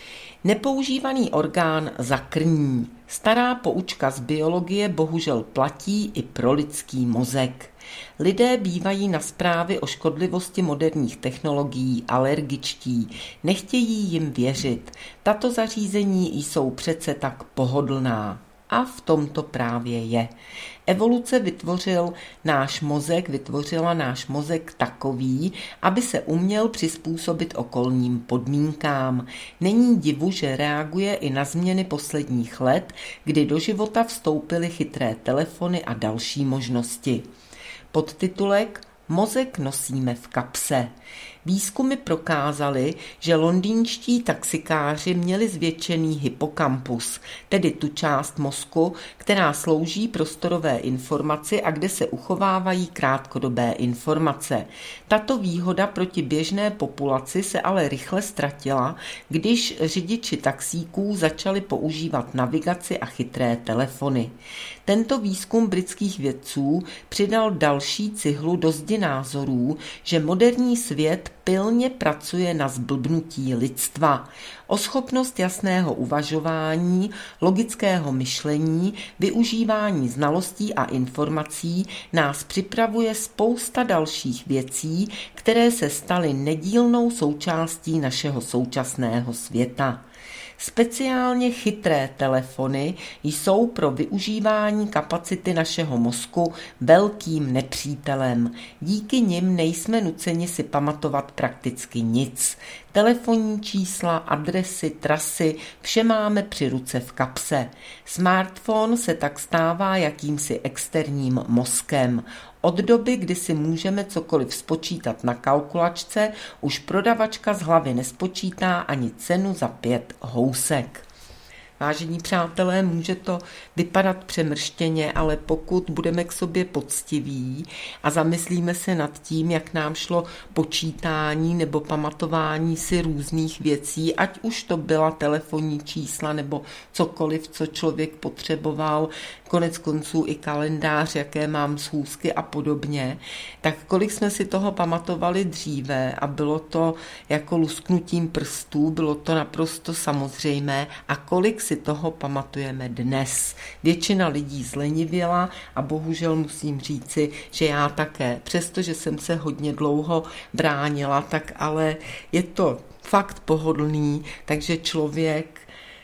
A: Nepoužívaný orgán zakrní. Stará poučka z biologie bohužel platí i pro lidský mozek. Lidé bývají na zprávy o škodlivosti moderních technologií alergičtí, nechtějí jim věřit. Tato zařízení jsou přece tak pohodlná. A v tom to právě je. Evoluce vytvořil náš mozek, vytvořila náš mozek takový, aby se uměl přizpůsobit okolním podmínkám. Není divu, že reaguje i na změny posledních let, kdy do života vstoupily chytré telefony a další možnosti. Podtitulek Mozek nosíme v kapse. Výzkumy prokázaly, že londýnští taxikáři měli zvětšený hypokampus, tedy tu část mozku, která slouží prostorové informaci a kde se uchovávají krátkodobé informace. Tato výhoda proti běžné populaci se ale rychle ztratila, když řidiči taxíků začali používat navigaci a chytré telefony. Tento výzkum britských vědců přidal další cihlu do zdi názorů, že moderní svět pilně pracuje na zblbnutí lidstva. O schopnost jasného uvažování, logického myšlení, využívání znalostí a informací nás připravuje spousta dalších věcí, které se staly nedílnou součástí našeho současného světa. Speciálně chytré telefony jsou pro využívání kapacity našeho mozku velkým nepřítelem. Díky nim nejsme nuceni si pamatovat prakticky nic. Telefonní čísla, adresy, trasy, vše máme při ruce v kapse. Smartphone se tak stává jakýmsi externím mozkem. Od doby, kdy si můžeme cokoliv spočítat na kalkulačce, už prodavačka z hlavy nespočítá ani cenu za pět housek. Vážení přátelé, může to vypadat přemrštěně, ale pokud budeme k sobě poctiví a zamyslíme se nad tím, jak nám šlo počítání nebo pamatování si různých věcí, ať už to byla telefonní čísla nebo cokoliv, co člověk potřeboval, konec konců i kalendář, jaké mám schůzky a podobně, tak kolik jsme si toho pamatovali dříve a bylo to jako lusknutím prstů, bylo to naprosto samozřejmé a kolik si toho pamatujeme dnes. Většina lidí zlenivěla a bohužel musím říci, že já také, přestože jsem se hodně dlouho bránila, tak ale je to fakt pohodlný, takže člověk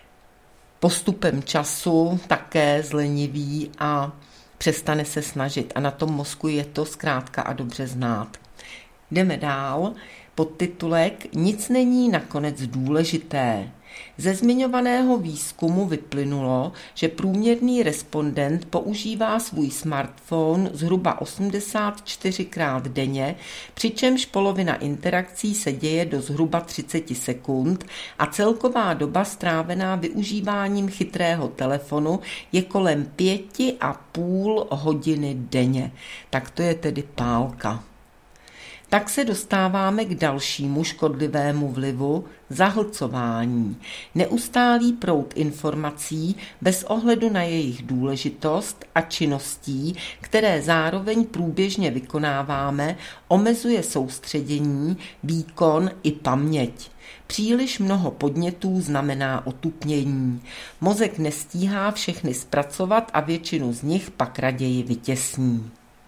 A: postupem času také zleniví a přestane se snažit a na tom mozku je to zkrátka a dobře znát. Jdeme dál. Podtitulek Nic není nakonec důležité. Ze zmiňovaného výzkumu vyplynulo, že průměrný respondent používá svůj smartphone zhruba osmdesát čtyřikrát denně, přičemž polovina interakcí se děje do zhruba třicet sekund a celková doba strávená využíváním chytrého telefonu je kolem pěti a půl hodiny denně. Tak to je tedy pálka. Tak se dostáváme k dalšímu škodlivému vlivu, zahlcování. Neustálý proud informací bez ohledu na jejich důležitost a činností, které zároveň průběžně vykonáváme, omezuje soustředění, výkon i paměť. Příliš mnoho podnětů znamená otupnění. Mozek nestíhá všechny zpracovat a většinu z nich pak raději vytěsní.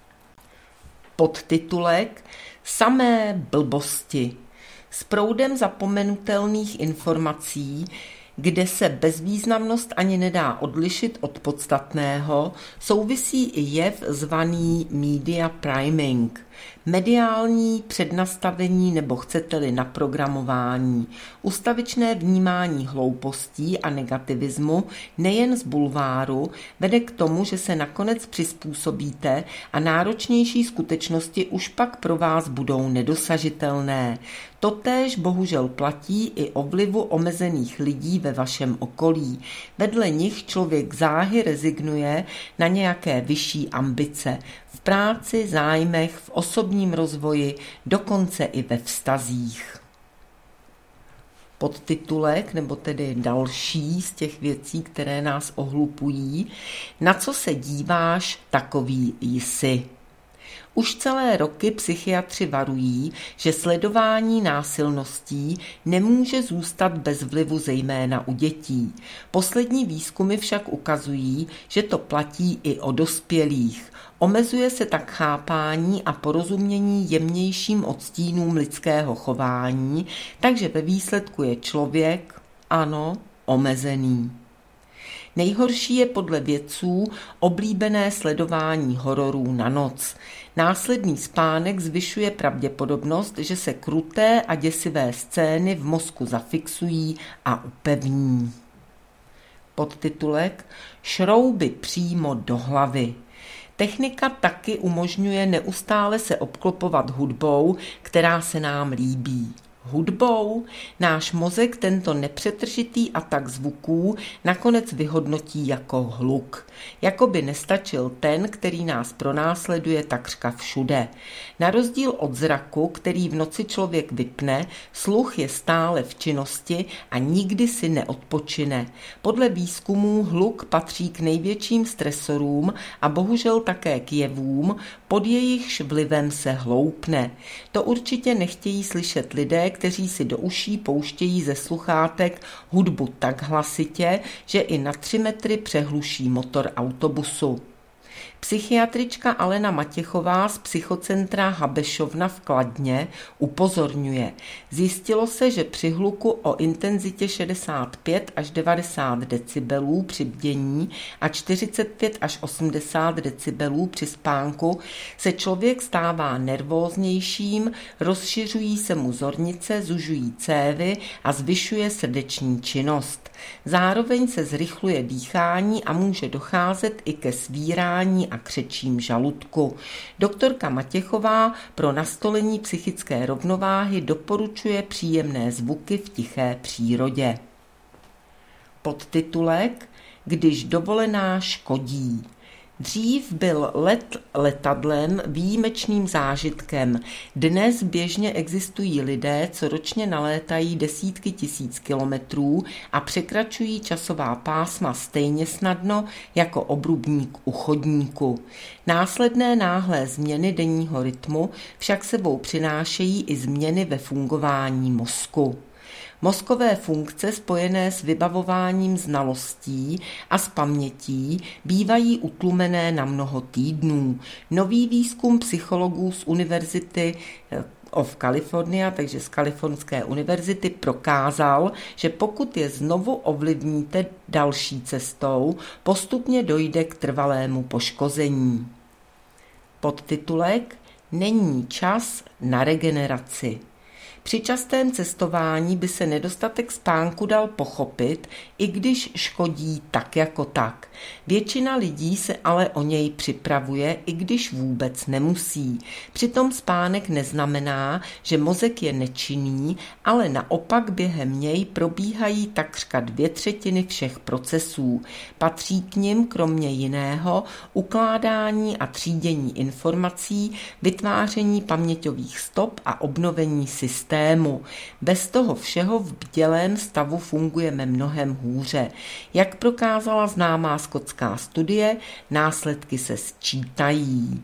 A: Podtitulek Samé blbosti. S proudem zapomenutelných informací, kde se bezvýznamnost ani nedá odlišit od podstatného, souvisí i jev zvaný media priming, mediální přednastavení nebo chcete-li naprogramování, ustavičné vnímání hloupostí a negativismu nejen z bulváru vede k tomu, že se nakonec přizpůsobíte a náročnější skutečnosti už pak pro vás budou nedosažitelné. Totéž bohužel platí i o vlivu omezených lidí ve vašem okolí. Vedle nich člověk záhy rezignuje na nějaké vyšší ambice v práci, zájmech, v osobním rozvoji, dokonce i ve vztazích. Podtitulek, nebo tedy další z těch věcí, které nás ohlupují, na co se díváš, takový jsi. Už celé roky psychiatři varují, že sledování násilností nemůže zůstat bez vlivu zejména u dětí. Poslední výzkumy však ukazují, že to platí i o dospělých. Omezuje se tak chápání a porozumění jemnějším odstínům lidského chování, takže ve výsledku je člověk, ano, omezený. Nejhorší je podle vědců oblíbené sledování hororů na noc. Následný spánek zvyšuje pravděpodobnost, že se kruté a děsivé scény v mozku zafixují a upevní. Podtitulek Šrouby přímo do hlavy. Technika taky umožňuje neustále se obklopovat hudbou, která se nám líbí. Hudbou náš mozek tento nepřetržitý atak zvuků nakonec vyhodnotí jako hluk. Jako by nestačil ten, který nás pronásleduje takřka všude. Na rozdíl od zraku, který v noci člověk vypne, sluch je stále v činnosti a nikdy si neodpočine. Podle výzkumů hluk patří k největším stresorům a bohužel také k jevům, pod jejichž vlivem se hloupne. To určitě nechtějí slyšet lidé, kteří si do uší pouštějí ze sluchátek hudbu tak hlasitě, že i na tři metry přehluší motor autobusu. Psychiatrička Alena Matěchová z psychocentra Habešovna v Kladně upozorňuje. Zjistilo se, že při hluku o intenzitě šedesát pět až devadesát decibelů při bdění a čtyřicet pět až osmdesát decibelů při spánku se člověk stává nervóznějším, rozšiřují se mu zornice, zužují cévy a zvyšuje srdeční činnost. Zároveň se zrychluje dýchání a může docházet i ke svírání a křečím žaludku. Doktorka Matěchová pro nastolení psychické rovnováhy doporučuje příjemné zvuky v tiché přírodě. Podtitulek Když dovolená škodí. Dřív byl let letadlem výjimečným zážitkem. Dnes běžně existují lidé, co ročně nalétají desítky tisíc kilometrů a překračují časová pásma stejně snadno jako obrubník u chodníku. Následné náhlé změny denního rytmu však sebou přinášejí i změny ve fungování mozku. Mozkové funkce spojené s vybavováním znalostí a s pamětí bývají utlumené na mnoho týdnů. Nový výzkum psychologů z Univerzity of California, takže z Kalifornské univerzity, prokázal, že pokud je znovu ovlivníte další cestou, postupně dojde k trvalému poškození. Podtitulek Není čas na regeneraci. Při častém cestování by se nedostatek spánku dal pochopit, i když škodí tak jako tak. Většina lidí se ale o něj připravuje, i když vůbec nemusí. Přitom spánek neznamená, že mozek je nečinný, ale naopak během něj probíhají takřka dvě třetiny všech procesů. Patří k nim kromě jiného ukládání a třídění informací, vytváření paměťových stop a obnovení systému. Bez toho všeho v bdělém stavu fungujeme mnohem hůře. Jak prokázala známá skotská studie, následky se sčítají.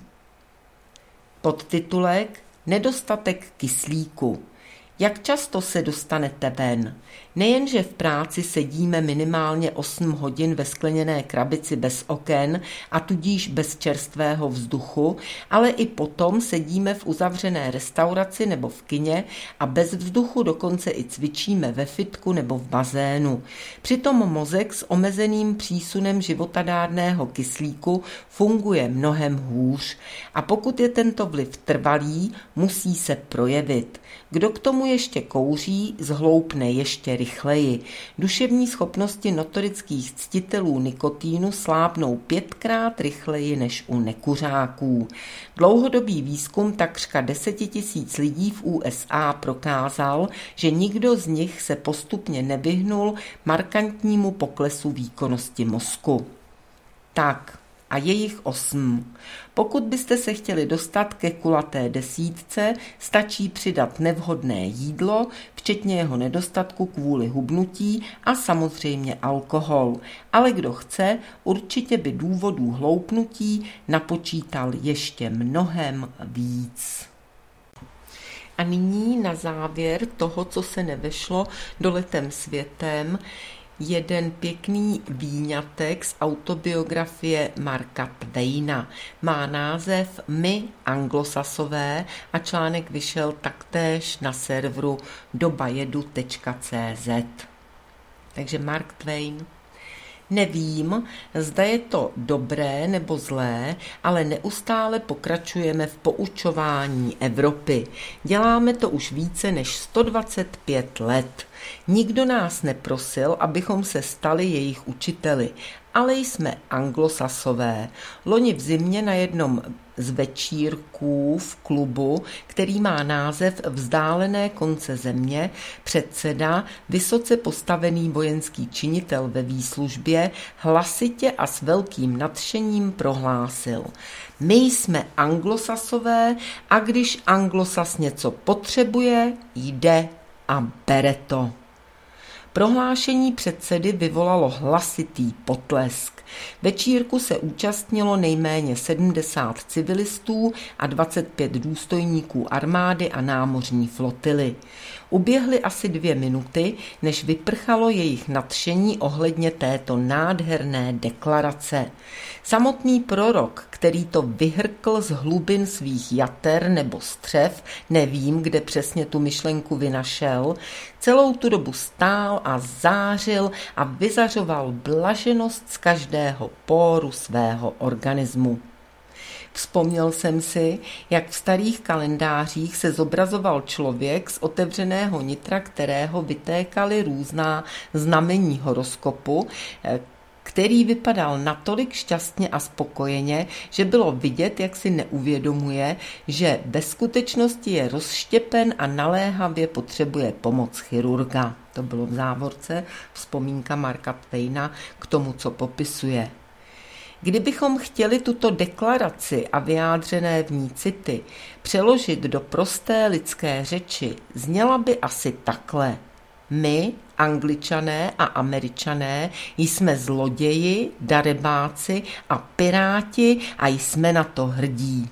A: Podtitulek Nedostatek kyslíku. Jak často se dostanete ven? Nejenže v práci sedíme minimálně osm hodin ve skleněné krabici bez oken a tudíž bez čerstvého vzduchu, ale i potom sedíme v uzavřené restauraci nebo v kině a bez vzduchu dokonce i cvičíme ve fitku nebo v bazénu. Přitom mozek s omezeným přísunem životadárného kyslíku funguje mnohem hůř a pokud je tento vliv trvalý, musí se projevit. Kdo k tomu ještě kouří, zhloupne ještě rychleji. Duševní schopnosti notorických ctitelů nikotínu slábnou pětkrát rychleji než u nekuřáků. Dlouhodobý výzkum takřka desetitisíc lidí v U S A prokázal, že nikdo z nich se postupně nevyhnul markantnímu poklesu výkonnosti mozku. Tak, a je jich osm. Pokud byste se chtěli dostat ke kulaté desítce, stačí přidat nevhodné jídlo, včetně jeho nedostatku kvůli hubnutí a samozřejmě alkohol. Ale kdo chce, určitě by důvodů hloupnutí napočítal ještě mnohem víc. A nyní na závěr toho, co se nevešlo doletem světem, jeden pěkný výňatek z autobiografie Marka Twaina. Má název My anglosasové a článek vyšel taktéž na serveru dobajedu tečka cé zet. Takže Mark Twain. Nevím, zda je to dobré nebo zlé, ale neustále pokračujeme v poučování Evropy. Děláme to už více než sto dvacet pět let. Nikdo nás neprosil, abychom se stali jejich učiteli, ale jsme anglosasové. Loni v zimě na jednom z večírků v klubu, který má název Vzdálené konce země, předseda, vysoce postavený vojenský činitel ve výslužbě, hlasitě a s velkým nadšením prohlásil: My jsme anglosasové a když anglosas něco potřebuje, jde a bere to. Prohlášení předsedy vyvolalo hlasitý potlesk. Večírku se účastnilo nejméně sedmdesát civilistů a dvacet pět důstojníků armády a námořní flotily. Uběhly asi dvě minuty, než vyprchalo jejich nadšení ohledně této nádherné deklarace. Samotný prorok, který to vyhrkl z hlubin svých jater nebo střev, nevím, kde přesně tu myšlenku vynašel, celou tu dobu stál a zářil a vyzařoval blaženost z každého póru svého organismu. Vzpomněl jsem si, jak v starých kalendářích se zobrazoval člověk z otevřeného nitra, kterého vytékaly různá znamení horoskopu, který vypadal natolik šťastně a spokojeně, že bylo vidět, jak si neuvědomuje, že ve skutečnosti je rozštěpen a naléhavě potřebuje pomoc chirurga. To bylo v závorce vzpomínka Marka Twaina k tomu, co popisuje. Kdybychom chtěli tuto deklaraci a vyjádřené v ní city přeložit do prosté lidské řeči, zněla by asi takhle. My, Angličané a Američané, jsme zloději, darebáci a piráti a jsme na to hrdí.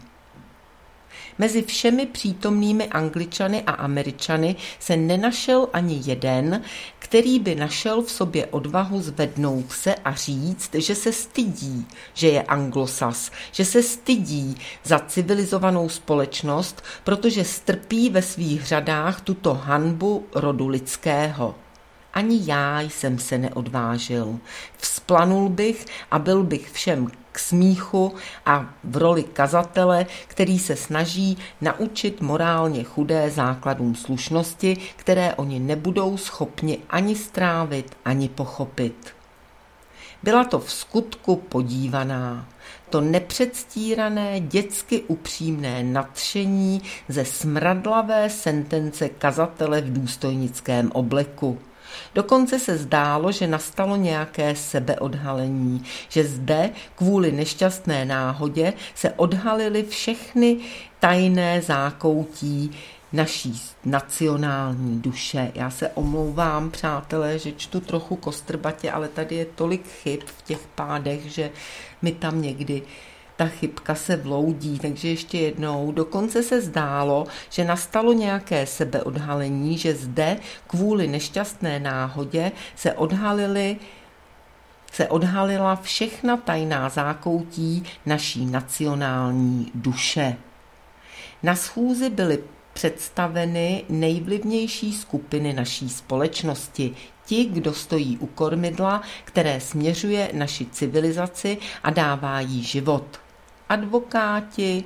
A: Mezi všemi přítomnými Angličany a Američany se nenašel ani jeden, který by našel v sobě odvahu zvednout se a říct, že se stydí, že je anglosas, že se stydí za civilizovanou společnost, protože strpí ve svých řadách tuto hanbu rodu lidského. Ani já jsem se neodvážil. Vzplanul bych a byl bych všem k smíchu a v roli kazatele, který se snaží naučit morálně chudé základům slušnosti, které oni nebudou schopni ani strávit, ani pochopit. Byla to v skutku podívaná, to nepředstírané, dětsky upřímné nadšení ze smradlavé sentence kazatele v důstojnickém obleku. Dokonce se zdálo, že nastalo nějaké sebeodhalení, že zde kvůli nešťastné náhodě se odhalily všechny tajné zákoutí naší nacionální duše. Já se omlouvám, přátelé, že čtu trochu kostrbatě, ale tady je tolik chyb v těch pádech, že mi tam někdy ta chybka se vloudí, takže ještě jednou. Dokonce se zdálo, že nastalo nějaké sebeodhalení, že zde kvůli nešťastné náhodě se odhalily se odhalila všechna tajná zákoutí naší nacionální duše. Na schůzi byly představeny nejvlivnější skupiny naší společnosti, ti, kdo stojí u kormidla, které směřuje naši civilizaci a dává jí život. Advokáti,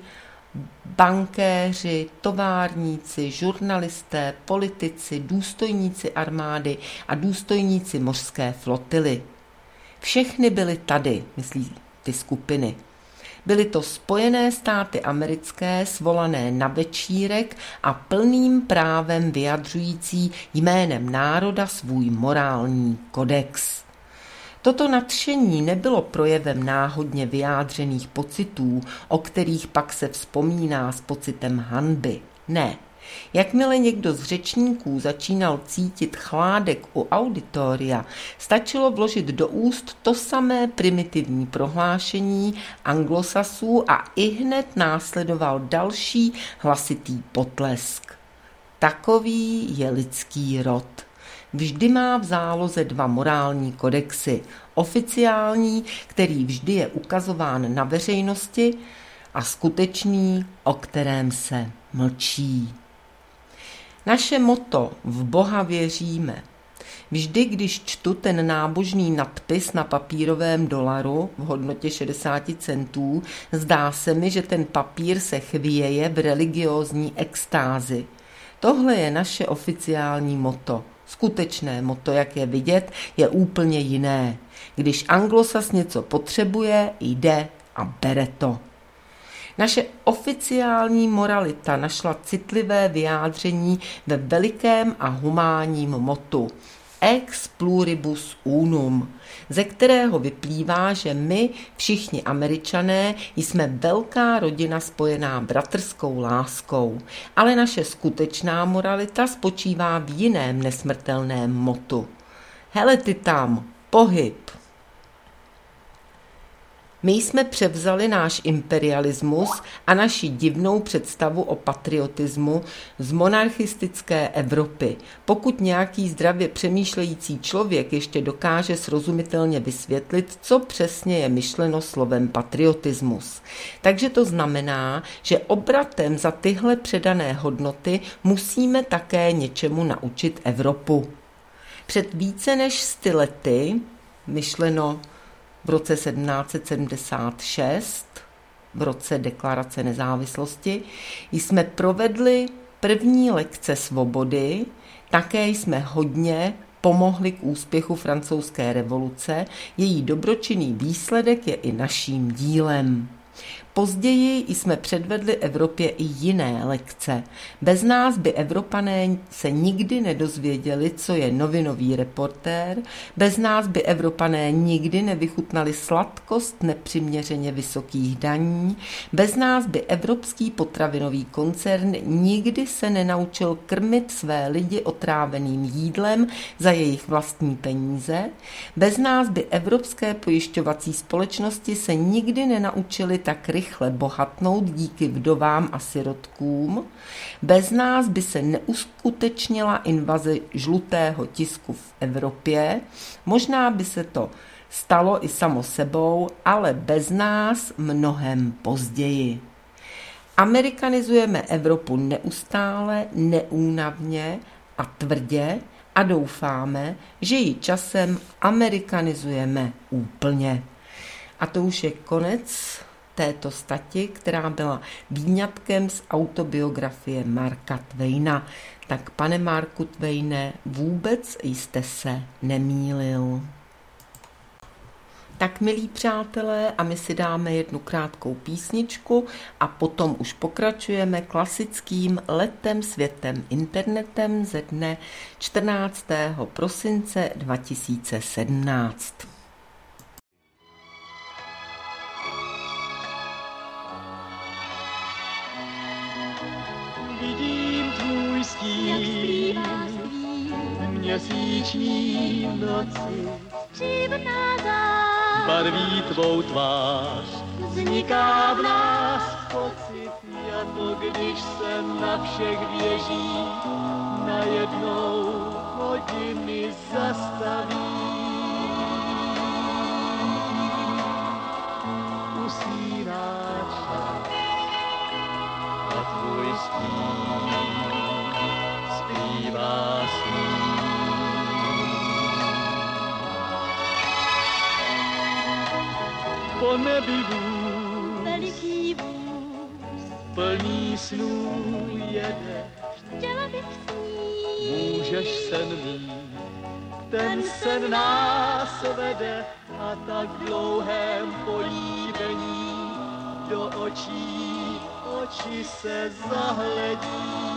A: bankéři, továrníci, žurnalisté, politici, důstojníci armády a důstojníci mořské flotily. Všechny byly tady, myslí ty skupiny. Byly to Spojené státy americké svolané na večírek a plným právem vyjadřující jménem národa svůj morální kodex. Toto nadšení nebylo projevem náhodně vyjádřených pocitů, o kterých pak se vzpomíná s pocitem hanby. Ne. Jakmile někdo z řečníků začínal cítit chládek u auditoria, stačilo vložit do úst to samé primitivní prohlášení anglosasů a ihned následoval další hlasitý potlesk. Takový je lidský rod. Vždy má v záloze dva morální kodexy. Oficiální, který vždy je ukazován na veřejnosti, a skutečný, o kterém se mlčí. Naše motto v Boha věříme. Vždy, když čtu ten nábožný nadpis na papírovém dolaru v hodnotě šedesát centů, zdá se mi, že ten papír se chvěje v religiózní extázi. Tohle je naše oficiální motto. Skutečné motto, jak je vidět, je úplně jiné. Když anglosas něco potřebuje, jde a bere to. Naše oficiální moralita našla citlivé vyjádření ve velikém a humánním motu ex pluribus unum, ze kterého vyplývá, že my, všichni Američané, jsme velká rodina spojená bratrskou láskou, ale naše skutečná moralita spočívá v jiném nesmrtelném motu. Hele ty tam, pohyb! My jsme převzali náš imperialismus a naši divnou představu o patriotismu z monarchistické Evropy. Pokud nějaký zdravě přemýšlející člověk ještě dokáže srozumitelně vysvětlit, co přesně je myšleno slovem patriotismus. Takže to znamená, že obratem za tyhle předané hodnoty musíme také něčemu naučit Evropu. Před více než sty lety, myšleno v roce sedmnáct set sedmdesát šest, v roce deklarace nezávislosti, jsme provedli první lekce svobody, také jsme hodně pomohli k úspěchu francouzské revoluce, její dobročinný výsledek je i naším dílem. Později jsme předvedli Evropě i jiné lekce. Bez nás by Evropané se nikdy nedozvěděli, co je novinový reportér, bez nás by Evropané nikdy nevychutnali sladkost nepřiměřeně vysokých daní, bez nás by evropský potravinový koncern nikdy se nenaučil krmit své lidi otráveným jídlem za jejich vlastní peníze, bez nás by evropské pojišťovací společnosti se nikdy nenaučily tak rychle bohatnout díky vdovám a sirotkům. Bez nás by se neuskutečnila invaze žlutého tisku v Evropě. Možná by se to stalo i samo sebou, ale bez nás mnohem později. Amerikanizujeme Evropu neustále, neúnavně a tvrdě a doufáme, že ji časem amerikanizujeme úplně. A to už je konec této stati, která byla výňatkem z autobiografie Marka Twaina. Tak pane Marku Twaine, vůbec jste se nemýlil. Tak milí přátelé, a my si dáme jednu krátkou písničku a potom už pokračujeme klasickým letem, světem, internetem ze dne čtrnáctého prosince dva tisíce sedmnáct.
B: Vidím tvůj stín, měsíční noci,
C: Přivná zář,
B: barví tvou tvář, vzniká v nás pocit, jako když se na všech věží najednou hodiny zastaví. Usíná čas a tvůj stín zpívá sní. Po nebi vůz,
C: veliký vůz,
B: plný snů jede,
C: chtěla bych snít.
B: můžeš sen mít, ten sen nás vede a tak dlouhém políbení do očí, oči se zahledí.